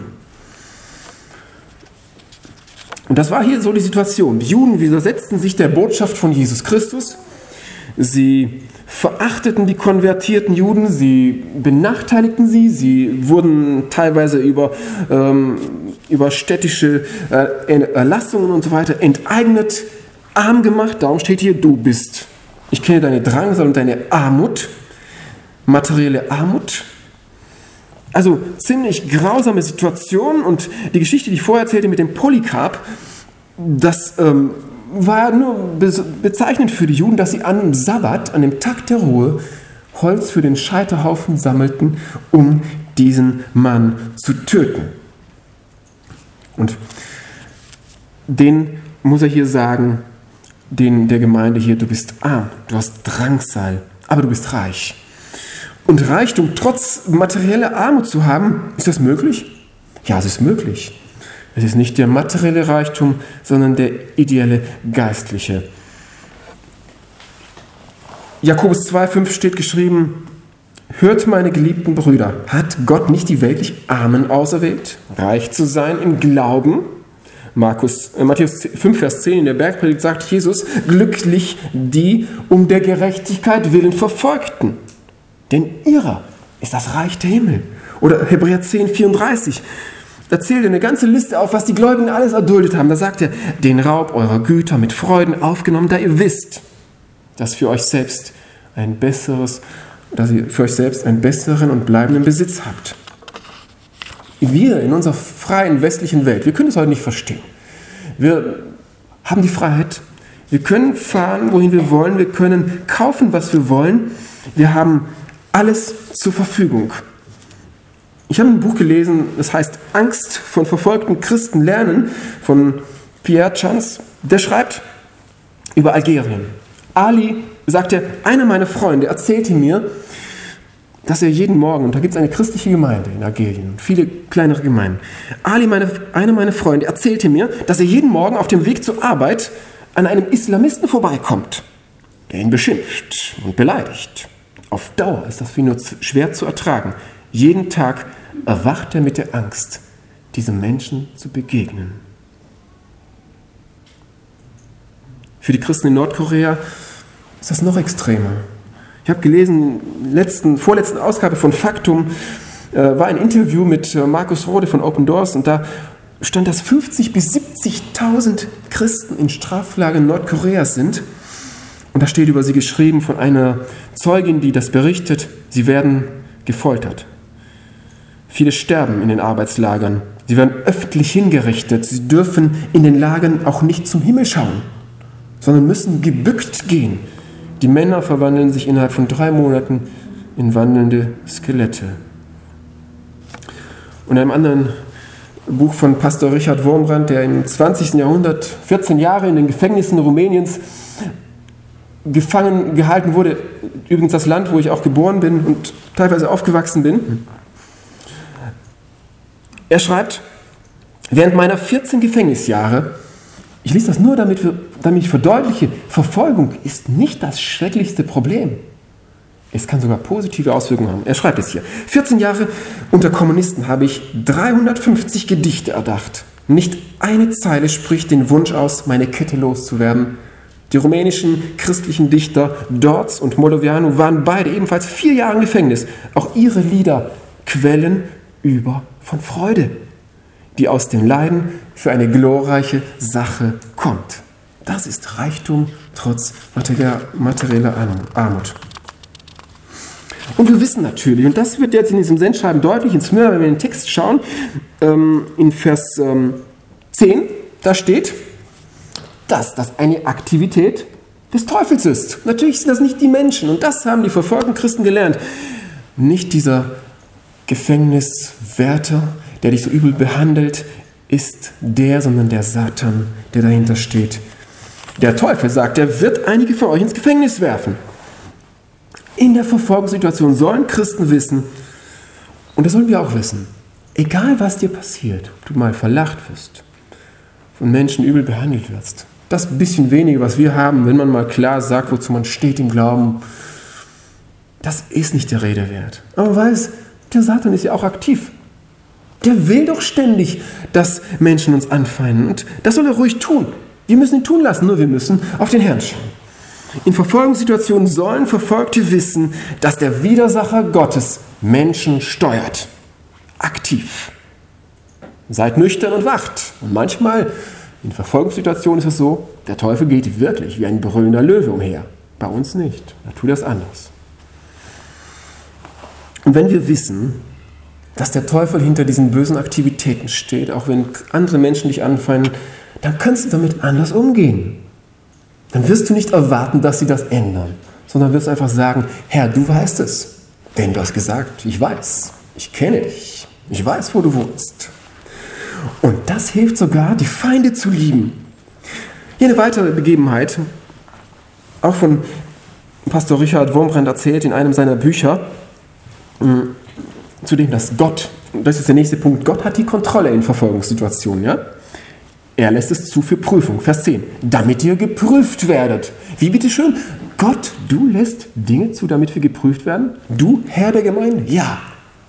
Speaker 2: Und das war hier so die Situation. Die Juden widersetzten sich der Botschaft von Jesus Christus. Sie verachteten die konvertierten Juden, sie benachteiligten sie, sie wurden teilweise über, ähm, über städtische äh, Erlassungen und so weiter enteignet, arm gemacht. Darum steht hier, du bist. Ich kenne deine Drangsal und deine Armut, materielle Armut. Also ziemlich grausame Situation und die Geschichte, die ich vorher erzählte mit dem Polycarp, das ähm, war nur bezeichnend für die Juden, dass sie am Sabbat, an dem Tag der Ruhe, Holz für den Scheiterhaufen sammelten, um diesen Mann zu töten. Und den muss er hier sagen, den der Gemeinde hier, du bist arm, du hast Drangsal, aber du bist reich. Und Reichtum trotz materieller Armut zu haben, ist das möglich? Ja, es ist möglich. Es ist nicht der materielle Reichtum, sondern der ideelle, geistliche. Jakobus zwei Komma fünf steht geschrieben, hört meine geliebten Brüder, hat Gott nicht die weltlich Armen auserwählt, reich zu sein im Glauben? Markus, äh, Matthäus fünf, Vers zehn in der Bergpredigt sagt Jesus, glücklich die um der Gerechtigkeit willen Verfolgten, denn ihrer ist das Reich der Himmel. Oder Hebräer zehn, vierunddreißig, da zählt er eine ganze Liste auf, was die Gläubigen alles erduldet haben. Da sagt er, den Raub eurer Güter mit Freuden aufgenommen, da ihr wisst, dass für euch selbst ein besseres, dass ihr für euch selbst einen besseren und bleibenden Besitz habt. Wir in unserer freien westlichen Welt, wir können es heute nicht verstehen. Wir haben die Freiheit, wir können fahren, wohin wir wollen, wir können kaufen, was wir wollen. Wir haben alles zur Verfügung. Ich habe ein Buch gelesen, das heißt Angst von verfolgten Christen lernen, von Pierre Chance. Der schreibt über Algerien. Ali, sagt er, einer meiner Freunde erzählte mir, dass er jeden Morgen, und da gibt es eine christliche Gemeinde in Algerien, viele kleinere Gemeinden. Ali, meine, einer meiner Freunde, erzählte mir, dass er jeden Morgen auf dem Weg zur Arbeit an einem Islamisten vorbeikommt, der ihn beschimpft und beleidigt. Auf Dauer ist das für ihn nur schwer zu ertragen. Jeden Tag erwacht er mit der Angst, diesem Menschen zu begegnen. Für die Christen in Nordkorea ist das noch extremer. Ich habe gelesen, in der letzten, vorletzten Ausgabe von Faktum äh, war ein Interview mit äh, Markus Rode von Open Doors und da stand, dass fünfzigtausend bis siebzigtausend Christen in Straflagern Nordkoreas sind. Und da steht über sie geschrieben von einer Zeugin, die das berichtet, sie werden gefoltert. Viele sterben in den Arbeitslagern. Sie werden öffentlich hingerichtet. Sie dürfen in den Lagern auch nicht zum Himmel schauen, sondern müssen gebückt gehen. Die Männer verwandeln sich innerhalb von drei Monaten in wandelnde Skelette. Und in einem anderen Buch von Pastor Richard Wurmbrand, der im zwanzigsten Jahrhundert vierzehn Jahre in den Gefängnissen Rumäniens gefangen gehalten wurde, übrigens das Land, wo ich auch geboren bin und teilweise aufgewachsen bin. Er schreibt, während meiner vierzehn Gefängnisjahre, ich lese das nur, damit, wir, damit ich verdeutliche, Verfolgung ist nicht das schrecklichste Problem. Es kann sogar positive Auswirkungen haben. Er schreibt es hier. vierzehn Jahre unter Kommunisten habe ich dreihundertfünfzig Gedichte erdacht. Nicht eine Zeile spricht den Wunsch aus, meine Kette loszuwerden. Die rumänischen christlichen Dichter Dorz und Moldovianu waren beide ebenfalls vier Jahre im Gefängnis. Auch ihre Lieder quellen über von Freude, die aus dem Leiden für eine glorreiche Sache kommt. Das ist Reichtum trotz materieller Armut. Und wir wissen natürlich, und das wird jetzt in diesem Sendschreiben deutlich, in Smyrna, wenn wir in den Text schauen, in Vers zehn, da steht, dass das eine Aktivität des Teufels ist. Natürlich sind das nicht die Menschen, und das haben die verfolgten Christen gelernt. Nicht dieser Gefängniswärter, der dich so übel behandelt, ist der, sondern der Satan, der dahinter steht. Der Teufel sagt, er wird einige von euch ins Gefängnis werfen. In der Verfolgungssituation sollen Christen wissen, und das sollen wir auch wissen, egal was dir passiert, ob du mal verlacht wirst, von Menschen übel behandelt wirst, das bisschen wenige, was wir haben, wenn man mal klar sagt, wozu man steht im Glauben, das ist nicht der Rede wert. Aber weiß, der Satan ist ja auch aktiv. Der will doch ständig, dass Menschen uns anfeinden. Und das soll er ruhig tun. Wir müssen ihn tun lassen, nur wir müssen auf den Herrn schauen. In Verfolgungssituationen sollen Verfolgte wissen, dass der Widersacher Gottes Menschen steuert. Aktiv. Seid nüchtern und wacht. Und manchmal in Verfolgungssituationen ist es so, der Teufel geht wirklich wie ein brüllender Löwe umher. Bei uns nicht. Da tut er es anders. Und wenn wir wissen, dass der Teufel hinter diesen bösen Aktivitäten steht, auch wenn andere Menschen dich anfeinden, dann kannst du damit anders umgehen. Dann wirst du nicht erwarten, dass sie das ändern, sondern wirst einfach sagen, Herr, du weißt es. Denn du hast gesagt, ich weiß, ich kenne dich, ich weiß, wo du wohnst. Und das hilft sogar, die Feinde zu lieben. Hier eine weitere Begebenheit, auch von Pastor Richard Wurmbrand erzählt in einem seiner Bücher, zu dem, dass Gott, das ist der nächste Punkt, Gott hat die Kontrolle in Verfolgungssituationen, ja? Er lässt es zu für Prüfung. Vers zehn. Damit ihr geprüft werdet. Wie bitteschön? Gott, du lässt Dinge zu, damit wir geprüft werden? Du, Herr der Gemeinde? Ja.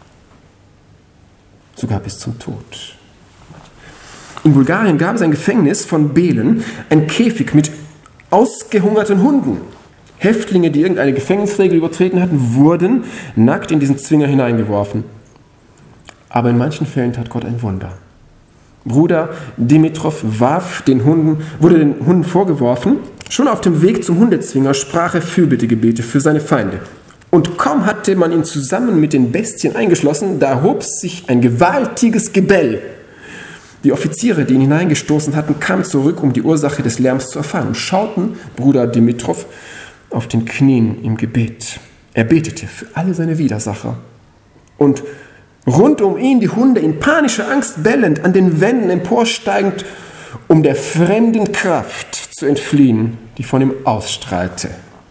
Speaker 2: Sogar bis zum Tod. In Bulgarien gab es ein Gefängnis von Belen, ein Käfig mit ausgehungerten Hunden. Häftlinge, die irgendeine Gefängnisregel übertreten hatten, wurden nackt in diesen Zwinger hineingeworfen. Aber in manchen Fällen tat Gott ein Wunder. Bruder Dimitrov warf den Hunden, wurde den Hunden vorgeworfen. Schon auf dem Weg zum Hundezwinger sprach er Fürbittegebete für seine Feinde. Und kaum hatte man ihn zusammen mit den Bestien eingeschlossen, da hob sich ein gewaltiges Gebell. Die Offiziere, die ihn hineingestoßen hatten, kamen zurück, um die Ursache des Lärms zu erfahren, und schauten Bruder Dimitrov auf den Knien im Gebet. Er betete für alle seine Widersacher. Und rund um ihn die Hunde in panischer Angst bellend, an den Wänden emporsteigend, um der fremden Kraft zu entfliehen, die von ihm ausstrahlte.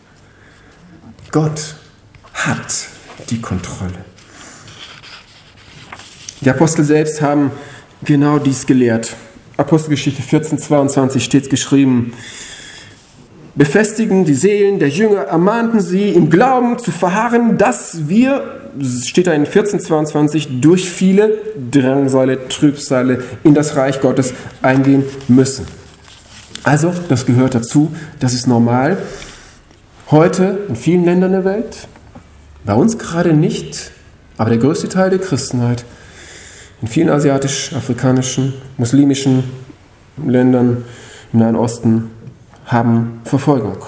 Speaker 2: Gott hat die Kontrolle. Die Apostel selbst haben genau dies gelehrt. Apostelgeschichte vierzehn, zweiundzwanzig steht geschrieben, befestigten die Seelen der Jünger, ermahnten sie, im Glauben zu verharren, dass wir, steht da in vierzehn zweiundzwanzig, durch viele Drangsale, Trübsale in das Reich Gottes eingehen müssen. Also, das gehört dazu, das ist normal. Heute in vielen Ländern der Welt, bei uns gerade nicht, aber der größte Teil der Christenheit, in vielen asiatisch, afrikanischen, muslimischen Ländern im Nahen Osten haben Verfolgung.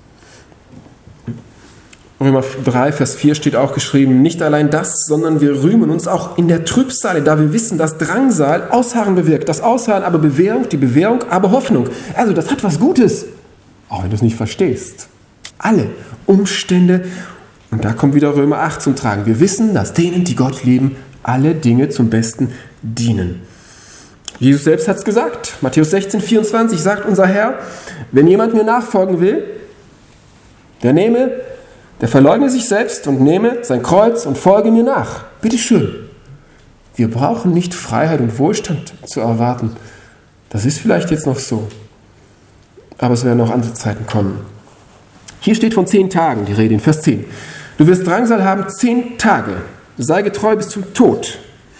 Speaker 2: Römer drei, Vers vier steht auch geschrieben, nicht allein das, sondern wir rühmen uns auch in der Trübsale, da wir wissen, dass Drangsal Ausharren bewirkt. Das Ausharren aber Bewährung, die Bewährung aber Hoffnung. Also das hat was Gutes, auch wenn du es nicht verstehst. Alle Umstände, und da kommt wieder Römer acht zum Tragen. Wir wissen, dass denen, die Gott lieben, alle Dinge zum Besten dienen. Jesus selbst hat es gesagt. Matthäus sechzehn, vierundzwanzig sagt unser Herr, wenn jemand mir nachfolgen will, der nehme, der verleugne sich selbst und nehme sein Kreuz und folge mir nach. Bitte schön. Wir brauchen nicht Freiheit und Wohlstand zu erwarten. Das ist vielleicht jetzt noch so. Aber es werden noch andere Zeiten kommen. Hier steht von zehn Tagen die Rede in Vers zehn. Du wirst Drangsal haben zehn Tage. Sei getreu bis zum Tod.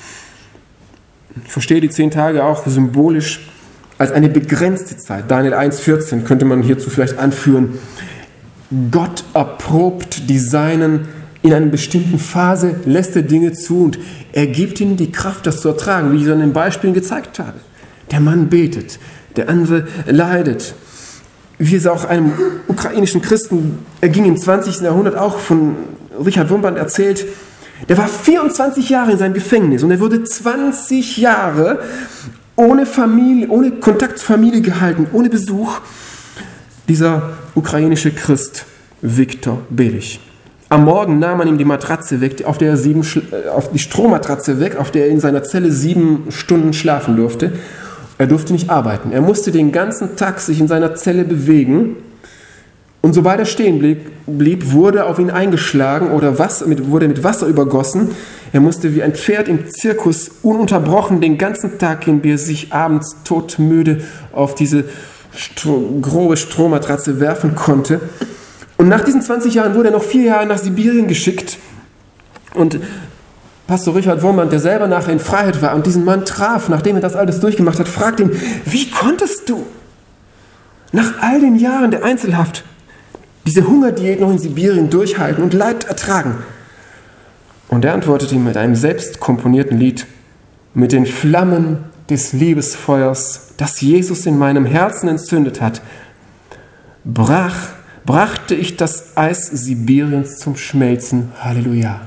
Speaker 2: Ich verstehe die zehn Tage auch symbolisch als eine begrenzte Zeit. Daniel eins, vierzehn könnte man hierzu vielleicht anführen. Gott erprobt die Seinen in einer bestimmten Phase, lässt er Dinge zu und er gibt ihnen die Kraft, das zu ertragen, wie ich es an den Beispielen gezeigt habe. Der Mann betet, der andere leidet. Wie es auch einem ukrainischen Christen erging im zwanzigsten Jahrhundert, auch von Richard Wurmbrand erzählt, der war vierundzwanzig Jahre in seinem Gefängnis und er wurde zwanzig Jahre ohne Familie, ohne Kontakt zur Familie gehalten, ohne Besuch. Dieser ukrainische Christ, Viktor Belich. Am Morgen nahm man ihm die Matratze weg, auf der er sieben, auf die Strohmatratze weg, auf der er in seiner Zelle sieben Stunden schlafen durfte. Er durfte nicht arbeiten. Er musste den ganzen Tag sich in seiner Zelle bewegen. Und sobald er stehen blieb, blieb wurde auf ihn eingeschlagen oder Wasser, mit, wurde mit Wasser übergossen. Er musste wie ein Pferd im Zirkus ununterbrochen den ganzen Tag gehen, bis er sich abends todmüde auf diese Stro- grobe Strohmatratze werfen konnte. Und nach diesen zwanzig Jahren wurde er noch vier Jahre nach Sibirien geschickt. Und Pastor Richard Wurmbrand, der selber nachher in Freiheit war und diesen Mann traf, nachdem er das alles durchgemacht hat, fragte ihn, wie konntest du nach all den Jahren der Einzelhaft diese Hungerdiät noch in Sibirien durchhalten und Leid ertragen? Und er antwortete ihm mit einem selbst komponierten Lied, mit den Flammen des Liebesfeuers, das Jesus in meinem Herzen entzündet hat, brach, brachte ich das Eis Sibiriens zum Schmelzen. Halleluja.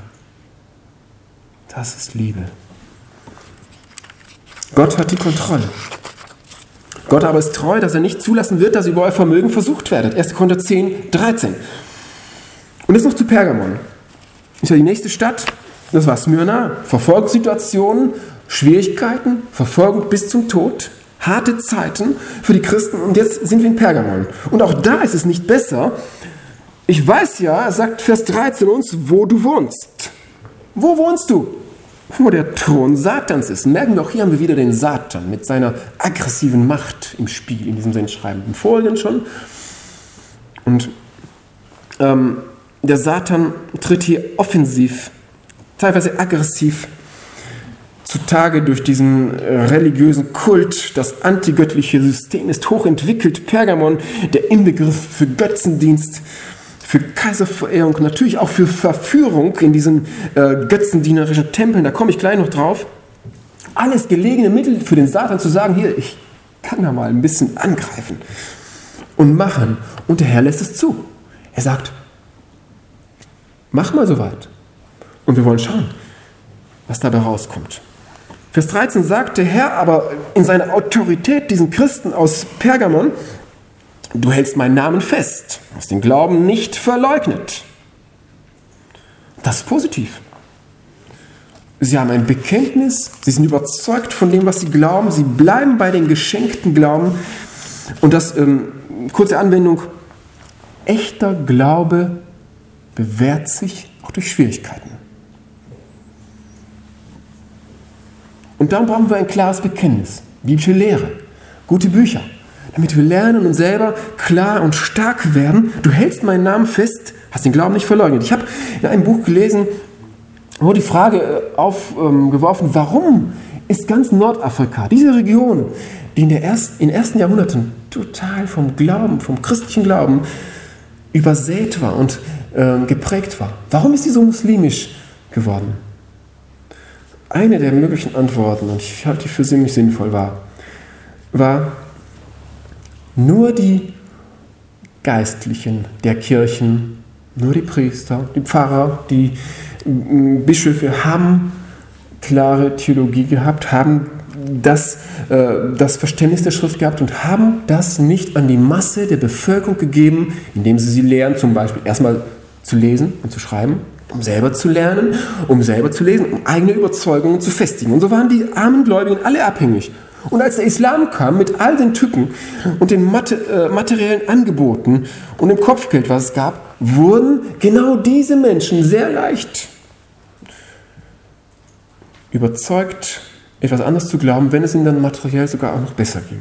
Speaker 2: Das ist Liebe. Gott hat die Kontrolle. Gott aber ist treu, dass er nicht zulassen wird, dass ihr über euer Vermögen versucht werdet. erster Korinther zehn, dreizehn. Und jetzt noch zu Pergamon. Ist ja die nächste Stadt. Das war Smyrna. Verfolgungssituationen, Schwierigkeiten, Verfolgung bis zum Tod, harte Zeiten für die Christen und jetzt sind wir in Pergamon. Und auch da ist es nicht besser. Ich weiß ja, sagt Vers dreizehn uns, wo du wohnst. Wo wohnst du? Wo der Thron Satans ist. Merken wir, auch hier haben wir wieder den Satan mit seiner aggressiven Macht im Spiel, in diesem Sendschreiben. Im Vorigen schon. Und ähm, der Satan tritt hier offensiv, teilweise aggressiv zutage durch diesen religiösen Kult. Das antigöttliche System ist hochentwickelt. Pergamon, der Inbegriff für Götzendienst, für Kaiserverehrung, natürlich auch für Verführung in diesen äh, götzendienerischen Tempeln, da komme ich gleich noch drauf. Alles gelegene Mittel für den Satan zu sagen, hier, ich kann da mal ein bisschen angreifen und machen. Und der Herr lässt es zu. Er sagt, mach mal so weit. Und wir wollen schauen, was dabei rauskommt. Vers dreizehn sagt der Herr aber in seiner Autorität diesen Christen aus Pergamon, du hältst meinen Namen fest, hast den Glauben nicht verleugnet. Das ist positiv. Sie haben ein Bekenntnis, sie sind überzeugt von dem, was sie glauben, sie bleiben bei dem geschenkten Glauben. Und das, ähm, kurze Anwendung, echter Glaube bewährt sich auch durch Schwierigkeiten. Und dann brauchen wir ein klares Bekenntnis, biblische Lehre, gute Bücher. damit wir lernen und selber klar und stark werden. Du hältst meinen Namen fest, hast den Glauben nicht verleugnet. Ich habe in einem Buch gelesen, wo die Frage aufgeworfen, ähm, warum ist ganz Nordafrika, diese Region, die in, der erst, in den ersten Jahrhunderten total vom Glauben, vom christlichen Glauben übersät war und äh, geprägt war, warum ist die so muslimisch geworden? Eine der möglichen Antworten, und ich halte die für ziemlich sinnvoll, war, war nur die Geistlichen der Kirchen, nur die Priester, die Pfarrer, die Bischöfe haben klare Theologie gehabt, haben das, äh, das Verständnis der Schrift gehabt und haben das nicht an die Masse der Bevölkerung gegeben, indem sie sie lehren, zum Beispiel erstmal zu lesen und zu schreiben, um selber zu lernen, um selber zu lesen, um eigene Überzeugungen zu festigen. Und so waren die armen Gläubigen alle abhängig. Und als der Islam kam mit all den Tücken und den Mater- äh, materiellen Angeboten und dem Kopfgeld, was es gab, wurden genau diese Menschen sehr leicht überzeugt, etwas anderes zu glauben, wenn es ihnen dann materiell sogar auch noch besser ging.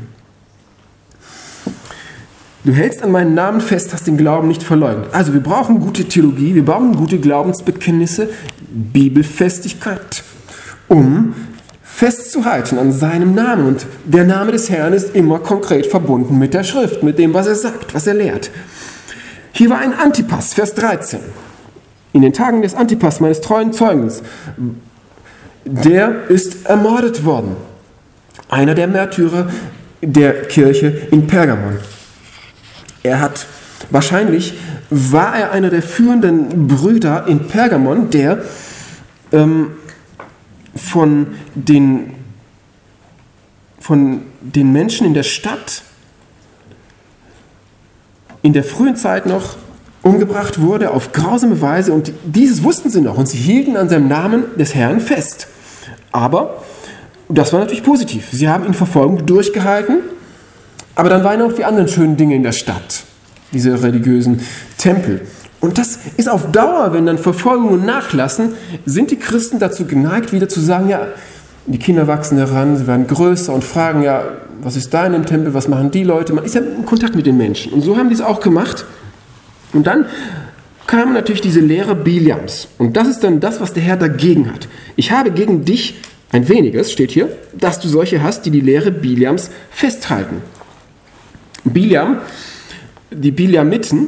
Speaker 2: Du hältst an meinen Namen fest, hast den Glauben nicht verleugnet. Also wir brauchen gute Theologie, wir brauchen gute Glaubensbekenntnisse, Bibelfestigkeit, um festzuhalten an seinem Namen. Und der Name des Herrn ist immer konkret verbunden mit der Schrift, mit dem, was er sagt, was er lehrt. Hier war ein Antipas, Vers dreizehn. In den Tagen des Antipas, meines treuen Zeugens, der ist ermordet worden. Einer der Märtyrer der Kirche in Pergamon. Er hat, wahrscheinlich war er einer der führenden Brüder in Pergamon, der ähm, von den, von den Menschen in der Stadt in der frühen Zeit noch umgebracht wurde auf grausame Weise, und dieses wussten sie noch und sie hielten an seinem Namen des Herrn fest. Aber das war natürlich positiv. Sie haben in Verfolgung durchgehalten, aber dann waren auch die anderen schönen Dinge in der Stadt, diese religiösen Tempel. Und das ist auf Dauer, wenn dann Verfolgungen nachlassen, sind die Christen dazu geneigt, wieder zu sagen, ja, die Kinder wachsen heran, sie werden größer und fragen, ja, was ist da in dem Tempel, was machen die Leute? Man ist ja in Kontakt mit den Menschen. Und so haben die es auch gemacht. Und dann kam natürlich diese Lehre Biliams. Und das ist dann das, was der Herr dagegen hat. Ich habe gegen dich ein weniges, steht hier, dass du solche hast, die die Lehre Biliams festhalten. Biliam, die Biliamiten,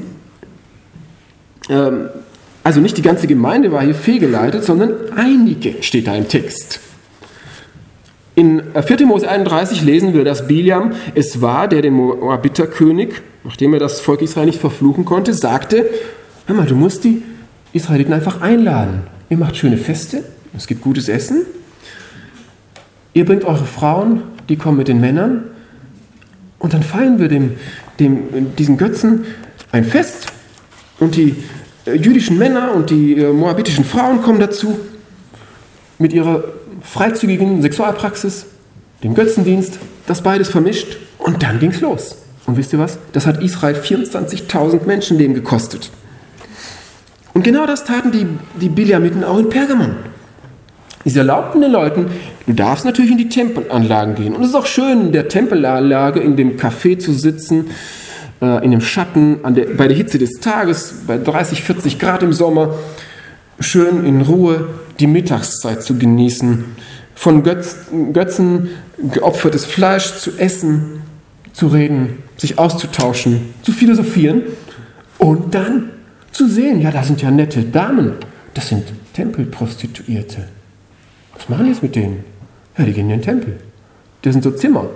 Speaker 2: ähm, also nicht die ganze Gemeinde war hier fehlgeleitet, sondern einige steht da im Text. In vierter Mose einunddreißig lesen wir, dass Biliam es war, der den Moabiterkönig, nachdem er das Volk Israel nicht verfluchen konnte, sagte, hör mal, du musst die Israeliten einfach einladen. Ihr macht schöne Feste, es gibt gutes Essen, ihr bringt eure Frauen, die kommen mit den Männern, und dann feiern wir dem, dem, diesen Götzen ein Fest, und die jüdischen Männer und die moabitischen Frauen kommen dazu mit ihrer freizügigen Sexualpraxis, dem Götzendienst, das beides vermischt, und dann ging's los. Und wisst ihr was? Das hat Israel vierundzwanzigtausend Menschenleben gekostet. Und genau das taten die, die Biliamiten auch in Pergamon. Sie erlaubten den Leuten, du darfst natürlich in die Tempelanlagen gehen. Und es ist auch schön, in der Tempelanlage, in dem Café zu sitzen, äh, in dem Schatten, an der, bei der Hitze des Tages, bei dreißig, vierzig Grad im Sommer, schön in Ruhe die Mittagszeit zu genießen, von Götz, Götzen geopfertes Fleisch zu essen, zu reden, sich auszutauschen, zu philosophieren und dann zu sehen, ja, da sind ja nette Damen, das sind Tempelprostituierte. Was machen die jetzt mit denen? Ja, die gehen in den Tempel. Das sind so Zimmer.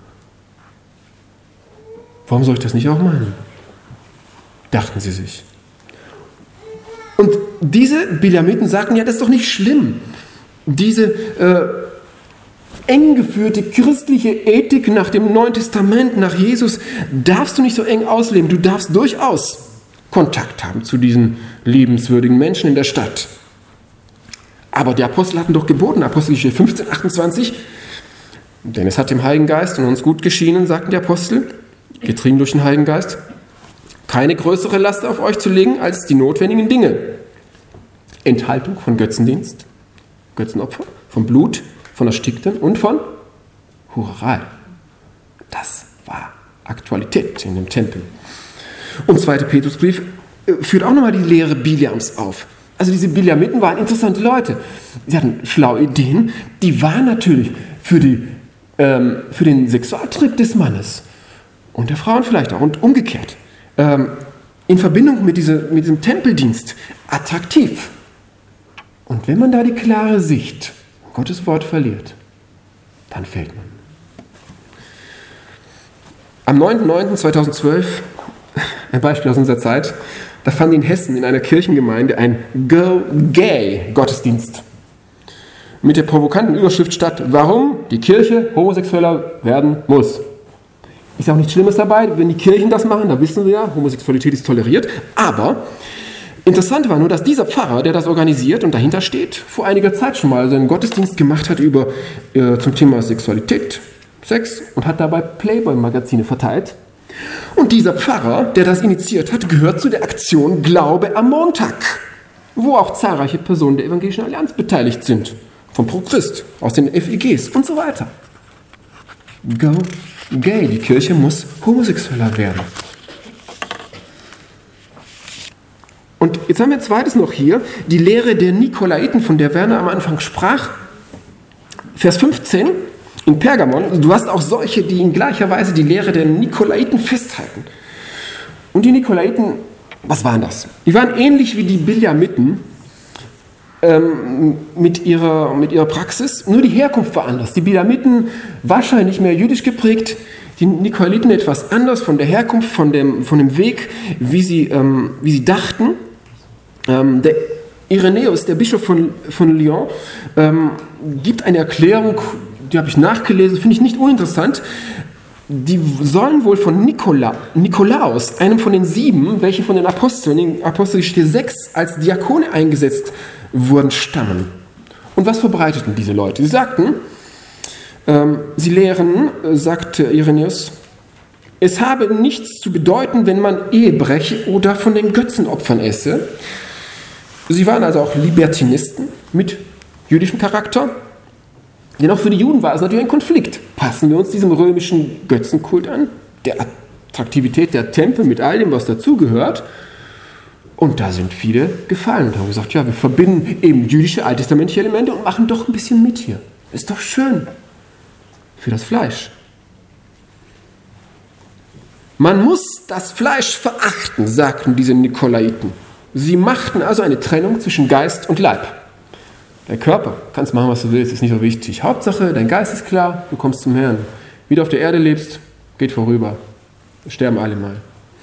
Speaker 2: Warum soll ich das nicht auch machen? Dachten sie sich. Und diese Biliamiten sagten, ja, das ist doch nicht schlimm. Diese äh, eng geführte christliche Ethik nach dem Neuen Testament, nach Jesus, darfst du nicht so eng ausleben. Du darfst durchaus Kontakt haben zu diesen liebenswürdigen Menschen in der Stadt. Aber die Apostel hatten doch geboten, Apostelgeschichte fünfzehn, achtundzwanzig, denn es hat dem Heiligen Geist und uns gut geschienen, sagten die Apostel, getrieben durch den Heiligen Geist, keine größere Last auf euch zu legen als die notwendigen Dinge. Enthaltung von Götzendienst, Götzenopfer, von Blut, von Erstickten und von Hurerei. Das war aktuell. Sexualität in dem Tempel. Und zweiter Petrusbrief führt auch nochmal die Lehre Biliams auf. Also diese Biliamiten waren interessante Leute. Sie hatten schlaue Ideen, die waren natürlich für, die, ähm, für den Sexualtrieb des Mannes und der Frauen vielleicht auch und umgekehrt. Ähm, in Verbindung mit, diese, mit diesem Tempeldienst attraktiv. Und wenn man da die klare Sicht, Gottes Wort verliert, dann fällt man. Am neunten neunten zweitausendzwölf, ein Beispiel aus unserer Zeit, da fand in Hessen in einer Kirchengemeinde ein Go-Gay-Gottesdienst mit der provokanten Überschrift statt, warum die Kirche homosexueller werden muss. Ist ja auch nichts Schlimmes dabei, wenn die Kirchen das machen, da wissen wir ja, Homosexualität ist toleriert, aber interessant war nur, dass dieser Pfarrer, der das organisiert und dahinter steht, vor einiger Zeit schon mal seinen Gottesdienst gemacht hat über, äh, zum Thema Sexualität, Sex und hat dabei Playboy-Magazine verteilt. Und dieser Pfarrer, der das initiiert hat, gehört zu der Aktion Glaube am Montag, wo auch zahlreiche Personen der Evangelischen Allianz beteiligt sind, vom Pro-Christ, aus den F E Gs und so weiter. Go gay, die Kirche muss homosexueller werden. Und jetzt haben wir zweites noch hier, die Lehre der Nikolaiten, von der Werner am Anfang sprach. Vers fünfzehn, in Pergamon, du hast auch solche, die in gleicher Weise die Lehre der Nikolaiten festhalten. Und die Nikolaiten, was waren das? Die waren ähnlich wie die Biliamiten ähm, mit, ihrer, mit ihrer Praxis, nur die Herkunft war anders. Die Biliamiten wahrscheinlich mehr jüdisch geprägt, die Nikolaiten etwas anders von der Herkunft, von dem, von dem Weg, wie sie, ähm, wie sie dachten. Ähm, der Irenäus, der Bischof von, von Lyon, ähm, gibt eine Erklärung, die habe ich nachgelesen, finde ich nicht uninteressant. Die sollen wohl von Nikola, Nikolaus, einem von den sieben, welche von den Aposteln, in Apostelgeschichte sechs, als Diakone eingesetzt wurden, stammen. Und was verbreiteten diese Leute? Sie sagten, ähm, sie lehren, äh, sagte Irenäus, es habe nichts zu bedeuten, wenn man Ehe breche oder von den Götzenopfern esse. Sie waren also auch Libertinisten mit jüdischem Charakter. Denn auch für die Juden war es natürlich ein Konflikt. Passen wir uns diesem römischen Götzenkult an, der Attraktivität der Tempel mit all dem, was dazugehört? Und da sind viele gefallen und haben gesagt, ja, wir verbinden eben jüdische, alttestamentliche Elemente und machen doch ein bisschen mit hier. Ist doch schön für das Fleisch. Man muss das Fleisch verachten, sagten diese Nikolaiten. Sie machten also eine Trennung zwischen Geist und Leib. Dein Körper, kannst machen, was du willst, ist nicht so wichtig. Hauptsache, dein Geist ist klar, du kommst zum Herrn. Wie du auf der Erde lebst, geht vorüber. Wir sterben alle mal.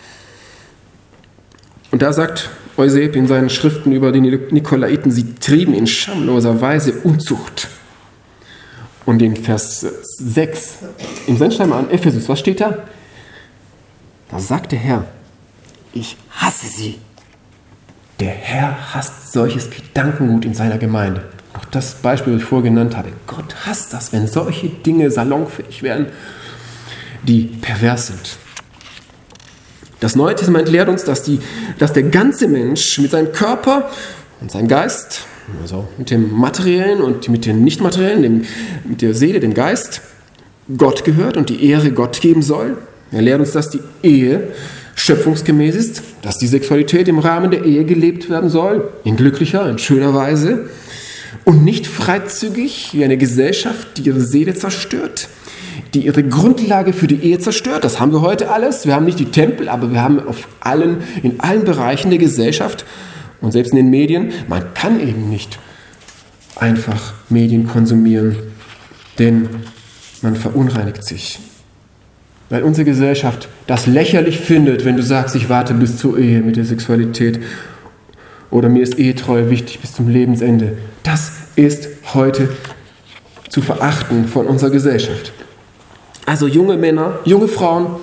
Speaker 2: Und da sagt Euseb in seinen Schriften über die Nikolaiten, sie trieben in schamloser Weise Unzucht. Und in Vers sechs, im Sendschreiben an Ephesus, was steht da? Da sagt der Herr, ich hasse sie. Der Herr hasst solches Gedankengut in seiner Gemeinde. Auch das Beispiel, das ich vorher genannt habe. Gott hasst das, wenn solche Dinge salonfähig werden, die pervers sind. Das Neue Testament lehrt uns, dass, die, dass der ganze Mensch mit seinem Körper und seinem Geist, also mit dem Materiellen und mit dem Nichtmateriellen, dem, mit der Seele, dem Geist, Gott gehört und die Ehre Gott geben soll. Er lehrt uns, dass die Ehe schöpfungsgemäß ist, dass die Sexualität im Rahmen der Ehe gelebt werden soll, in glücklicher, in schöner Weise und nicht freizügig wie eine Gesellschaft, die ihre Seele zerstört, die ihre Grundlage für die Ehe zerstört. Das haben wir heute alles. Wir haben nicht die Tempel, aber wir haben auf allen, in allen Bereichen der Gesellschaft und selbst in den Medien, man kann eben nicht einfach Medien konsumieren, denn man verunreinigt sich. Weil unsere Gesellschaft das lächerlich findet, wenn du sagst, ich warte bis zur Ehe mit der Sexualität oder mir ist Ehetreue wichtig bis zum Lebensende. Das ist heute zu verachten von unserer Gesellschaft. Also junge Männer, junge Frauen,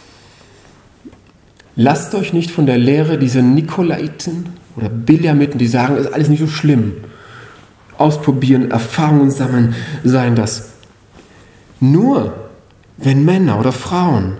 Speaker 2: lasst euch nicht von der Lehre dieser Nikolaiten oder Biliamiten, die sagen, ist alles nicht so schlimm, ausprobieren, Erfahrungen sammeln, seien das. Nur wenn Männer oder Frauen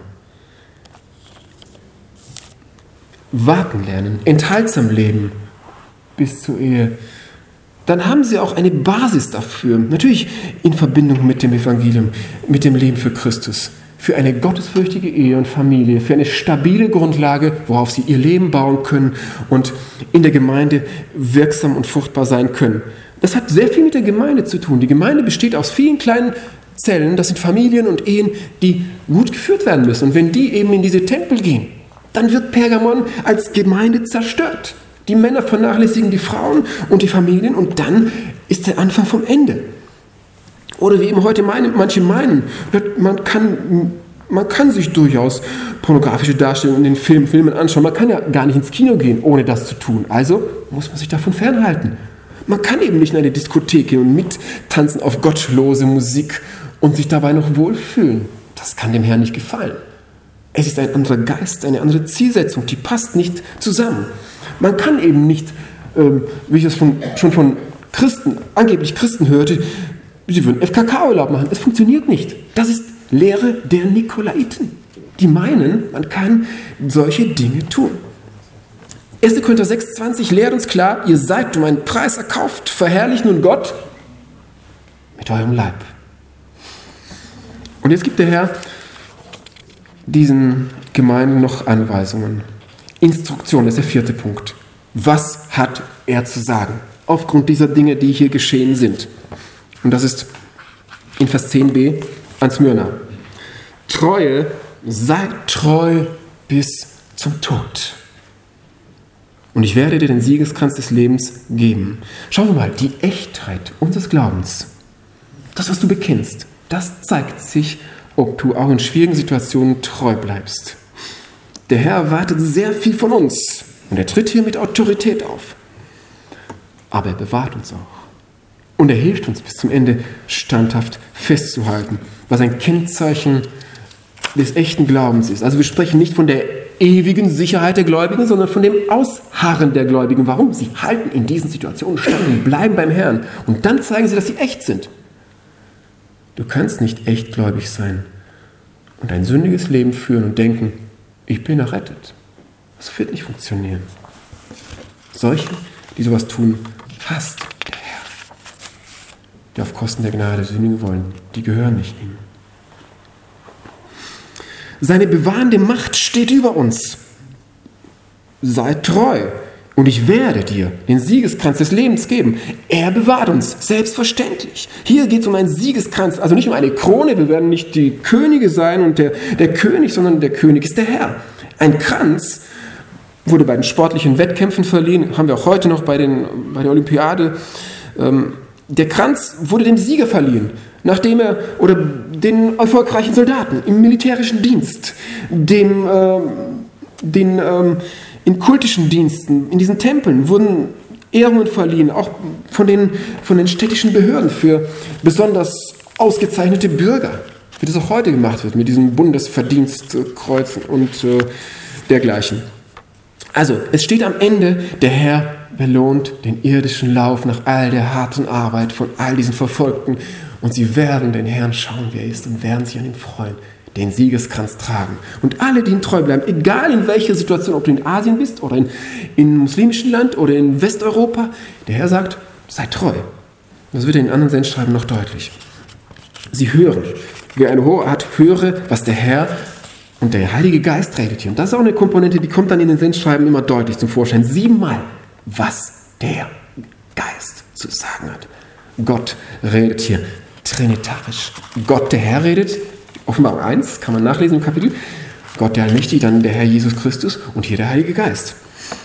Speaker 2: warten lernen, enthaltsam leben bis zur Ehe, dann haben sie auch eine Basis dafür. Natürlich in Verbindung mit dem Evangelium, mit dem Leben für Christus. für eine gottesfürchtige Ehe und Familie, für eine stabile Grundlage, worauf sie ihr Leben bauen können und in der Gemeinde wirksam und fruchtbar sein können. Das hat sehr viel mit der Gemeinde zu tun. Die Gemeinde besteht aus vielen kleinen Zellen, das sind Familien und Ehen, die gut geführt werden müssen. Und wenn die eben in diese Tempel gehen, dann wird Pergamon als Gemeinde zerstört. Die Männer vernachlässigen die Frauen und die Familien und dann ist der Anfang vom Ende. Oder wie eben heute meine, manche meinen, man kann, man kann sich durchaus pornografische Darstellungen in den Film, Filmen anschauen. Man kann ja gar nicht ins Kino gehen, ohne das zu tun. Also muss man sich davon fernhalten. Man kann eben nicht in eine Diskothek gehen und mittanzen auf gottlose Musik und sich dabei noch wohlfühlen. Das kann dem Herrn nicht gefallen. Es ist ein anderer Geist, eine andere Zielsetzung, die passt nicht zusammen. Man kann eben nicht, ähm, wie ich das von, schon von Christen, angeblich Christen hörte, sie würden F K K-Urlaub machen. Es funktioniert nicht. Das ist Lehre der Nikolaiten. Die meinen, man kann solche Dinge tun. erster Korinther sechs zwanzig lehrt uns klar, ihr seid um einen Preis erkauft, verherrlicht nun Gott mit eurem Leib. Und jetzt gibt der Herr diesen Gemeinden noch Anweisungen. Instruktion ist der vierte Punkt. Was hat er zu sagen? Aufgrund dieser Dinge, die hier geschehen sind. Und das ist in Vers zehn b an Smyrna. Treue, sei treu bis zum Tod. Und ich werde dir den Siegeskranz des Lebens geben. Schauen wir mal, die Echtheit unseres Glaubens, das, was du bekennst, das zeigt sich, ob du auch in schwierigen Situationen treu bleibst. Der Herr erwartet sehr viel von uns und er tritt hier mit Autorität auf. Aber er bewahrt uns auch. Und er hilft uns bis zum Ende standhaft festzuhalten, was ein Kennzeichen des echten Glaubens ist. Also wir sprechen nicht von der ewigen Sicherheit der Gläubigen, sondern von dem Ausharren der Gläubigen. Warum? Sie halten in diesen Situationen stand und bleiben beim Herrn. Und dann zeigen sie, dass sie echt sind. Du kannst nicht echt gläubig sein und ein sündiges Leben führen und denken, ich bin errettet. Das wird nicht funktionieren. Solche, die sowas tun, hasst der Herr. Die auf Kosten der Gnade sündigen wollen, die gehören nicht ihm. Seine bewahrende Macht steht über uns. Sei treu und ich werde dir den Siegeskranz des Lebens geben. Er bewahrt uns, selbstverständlich. Hier geht es um einen Siegeskranz, also nicht um eine Krone. Wir werden nicht die Könige sein und der, der König, sondern der König ist der Herr. Ein Kranz wurde bei den sportlichen Wettkämpfen verliehen, haben wir auch heute noch bei, den, bei der Olympiade. Ähm, der Kranz wurde dem Sieger verliehen, nachdem er, oder den erfolgreichen Soldaten im militärischen Dienst, dem, äh, den, ähm, in kultischen Diensten, in diesen Tempeln wurden Ehrungen verliehen, auch von den, von den städtischen Behörden für besonders ausgezeichnete Bürger, wie das auch heute gemacht wird mit diesen Bundesverdienstkreuzen und äh, dergleichen. Also, es steht am Ende, der Herr belohnt den irdischen Lauf nach all der harten Arbeit von all diesen Verfolgten und sie werden den Herrn schauen, wer er ist und werden sich an ihn freuen, den Siegeskranz tragen. Und alle, die ihm treu bleiben, egal in welcher Situation, ob du in Asien bist oder in, in einem muslimischen Land oder in Westeuropa, der Herr sagt, sei treu. Das wird in den anderen Sendschreiben noch deutlich. Sie hören. Wer eine Ohr hat, höre, was der Herr und der Heilige Geist redet hier. Und das ist auch eine Komponente, die kommt dann in den Sendschreiben immer deutlich zum Vorschein. Siebenmal, was der Geist zu sagen hat. Gott redet hier trinitarisch. Gott, der Herr, redet, Offenbarung eins, kann man nachlesen im Kapitel. Gott, der Allmächtige, dann der Herr Jesus Christus und hier der Heilige Geist.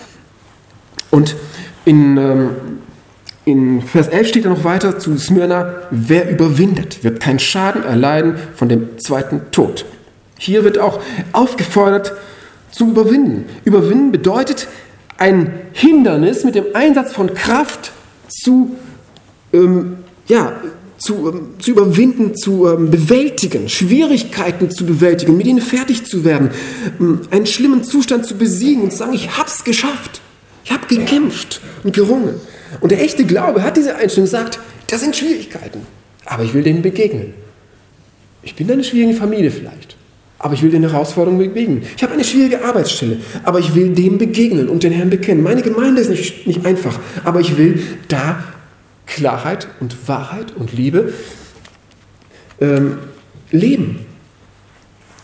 Speaker 2: Und in, ähm, in Vers elf steht er noch weiter zu Smyrna, wer überwindet, wird keinen Schaden erleiden von dem zweiten Tod. Hier wird auch aufgefordert zum Überwinden. Überwinden bedeutet, ein Hindernis mit dem Einsatz von Kraft zu, ähm, ja, zu, ähm, zu überwinden, zu ähm, bewältigen, Schwierigkeiten zu bewältigen, mit ihnen fertig zu werden, ähm, einen schlimmen Zustand zu besiegen und zu sagen, ich hab's geschafft, ich habe gekämpft und gerungen. Und der echte Glaube hat diese Einstellung, sagt, das sind Schwierigkeiten, aber ich will denen begegnen. Ich bin eine schwierige Familie vielleicht, aber ich will den Herausforderungen begegnen. Ich habe eine schwierige Arbeitsstelle, aber ich will dem begegnen und den Herrn bekennen. Meine Gemeinde ist nicht, nicht einfach, aber ich will da Klarheit und Wahrheit und Liebe ähm, leben.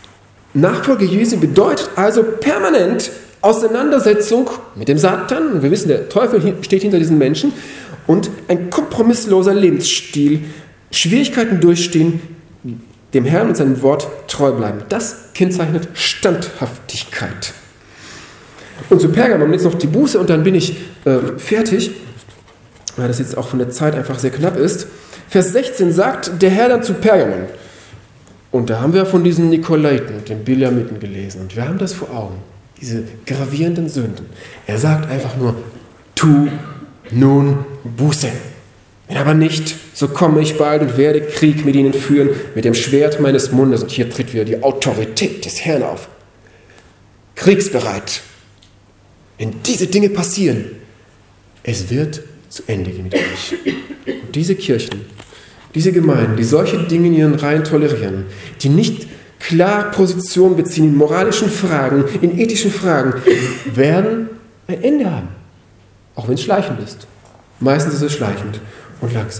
Speaker 2: Nachfolge Jesu bedeutet also permanent Auseinandersetzung mit dem Satan. Und wir wissen, der Teufel steht hinter diesen Menschen. Und ein kompromissloser Lebensstil, Schwierigkeiten durchstehen, dem Herrn und seinem Wort treu bleiben. Das kennzeichnet Standhaftigkeit. Und zu Pergamon jetzt noch die Buße und dann bin ich äh, fertig, weil das jetzt auch von der Zeit einfach sehr knapp ist. Vers sechzehn sagt der Herr dann zu Pergamon, und da haben wir von diesen Nikolaiten und den Bilamiten gelesen und wir haben das vor Augen, diese gravierenden Sünden. Er sagt einfach nur, tu nun Buße. Wenn aber nicht, so komme ich bald und werde Krieg mit ihnen führen, mit dem Schwert meines Mundes. Und hier tritt wieder die Autorität des Herrn auf. Kriegsbereit. Wenn diese Dinge passieren, es wird zu Ende gehen mit euch. Und diese Kirchen, diese Gemeinden, die solche Dinge in ihren Reihen tolerieren, die nicht klar Position beziehen in moralischen Fragen, in ethischen Fragen, werden ein Ende haben. Auch wenn es schleichend ist. Meistens ist es schleichend und langsam.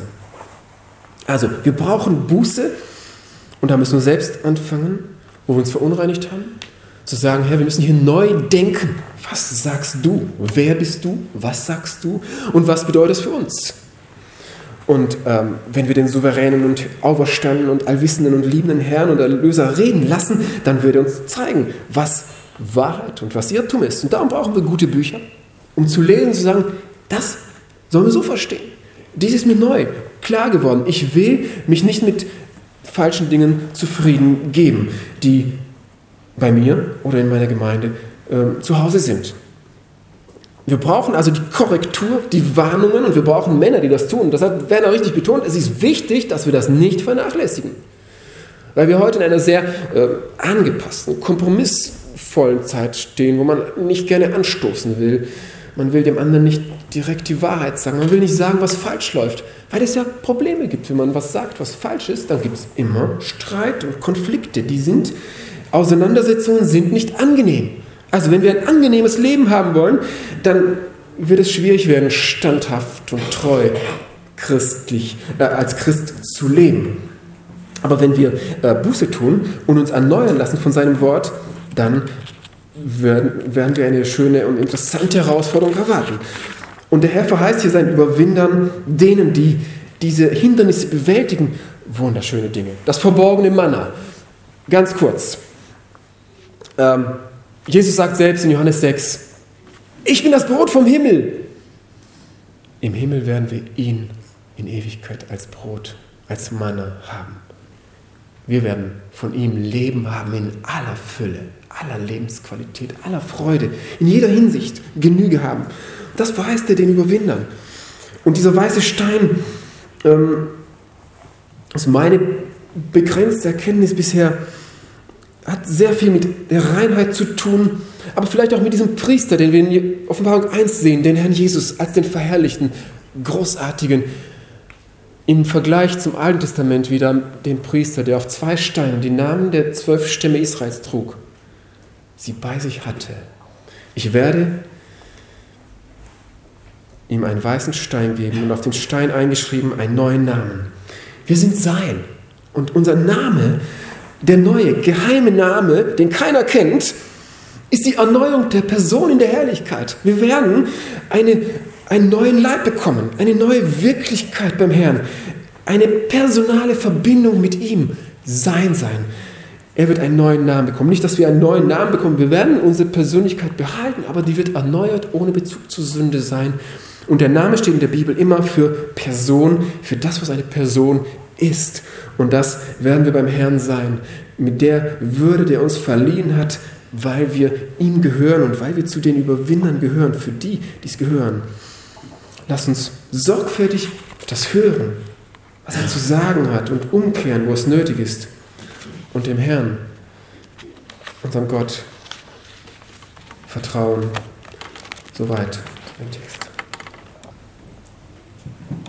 Speaker 2: Also, wir brauchen Buße und da müssen wir selbst anfangen, wo wir uns verunreinigt haben, zu sagen, Herr, wir müssen hier neu denken. Was sagst du? Wer bist du? Was sagst du? Und was bedeutet es für uns? Und ähm, wenn wir den souveränen und auferstandenen und allwissenden und liebenden Herrn und Erlöser reden lassen, dann wird er uns zeigen, was Wahrheit und was Irrtum ist. Und darum brauchen wir gute Bücher, um zu lesen, zu sagen, das sollen wir so verstehen. Dies ist mir neu, klar geworden. Ich will mich nicht mit falschen Dingen zufrieden geben, die bei mir oder in meiner Gemeinde äh, zu Hause sind. Wir brauchen also die Korrektur, die Warnungen und wir brauchen Männer, die das tun. Das hat Werner richtig betont. Es ist wichtig, dass wir das nicht vernachlässigen. Weil wir heute in einer sehr äh, angepassten, kompromissvollen Zeit stehen, wo man nicht gerne anstoßen will. Man will dem anderen nicht direkt die Wahrheit sagen. Man will nicht sagen, was falsch läuft. Weil es ja Probleme gibt. Wenn man was sagt, was falsch ist, dann gibt es immer Streit und Konflikte. Die sind, Auseinandersetzungen sind nicht angenehm. Also wenn wir ein angenehmes Leben haben wollen, dann wird es schwierig werden, standhaft und treu christlich, äh, als Christ zu leben. Aber wenn wir äh, Buße tun und uns erneuern lassen von seinem Wort, dann werden, werden wir eine schöne und interessante Herausforderung erwarten. Und der Herr verheißt hier seinen Überwindern, denen, die diese Hindernisse bewältigen, wunderschöne Dinge. Das verborgene Manna. Ganz kurz. Ähm, Jesus sagt selbst in Johannes sechs, ich bin das Brot vom Himmel. Im Himmel werden wir ihn in Ewigkeit als Brot, als Manna haben. Wir werden von ihm Leben haben in aller Fülle, aller Lebensqualität, aller Freude, in jeder Hinsicht Genüge haben. Das verheißt er den Überwindern. Und dieser weiße Stein, ähm, ist meine begrenzte Erkenntnis bisher, hat sehr viel mit der Reinheit zu tun, aber vielleicht auch mit diesem Priester, den wir in Offenbarung eins sehen, den Herrn Jesus als den verherrlichten, großartigen, im Vergleich zum Alten Testament wieder den Priester, der auf zwei Steinen die Namen der zwölf Stämme Israels trug, sie bei sich hatte. Ich werde ihm einen weißen Stein geben und auf den Stein eingeschrieben einen neuen Namen. Wir sind sein und unser Name, der neue, geheime Name, den keiner kennt, ist die Erneuerung der Person in der Herrlichkeit. Wir werden eine, einen neuen Leib bekommen, eine neue Wirklichkeit beim Herrn, eine personale Verbindung mit ihm, sein sein. Er wird einen neuen Namen bekommen. Nicht, dass wir einen neuen Namen bekommen, wir werden unsere Persönlichkeit behalten, aber die wird erneuert, ohne Bezug zur Sünde sein. Und der Name steht in der Bibel immer für Person, für das, was eine Person ist. Und das werden wir beim Herrn sein, mit der Würde, der uns verliehen hat, weil wir ihm gehören und weil wir zu den Überwindern gehören, für die, die es gehören. Lass uns sorgfältig das hören, was er zu sagen hat und umkehren, wo es nötig ist. Und dem Herrn, unserem Gott, vertrauen. Soweit im Text.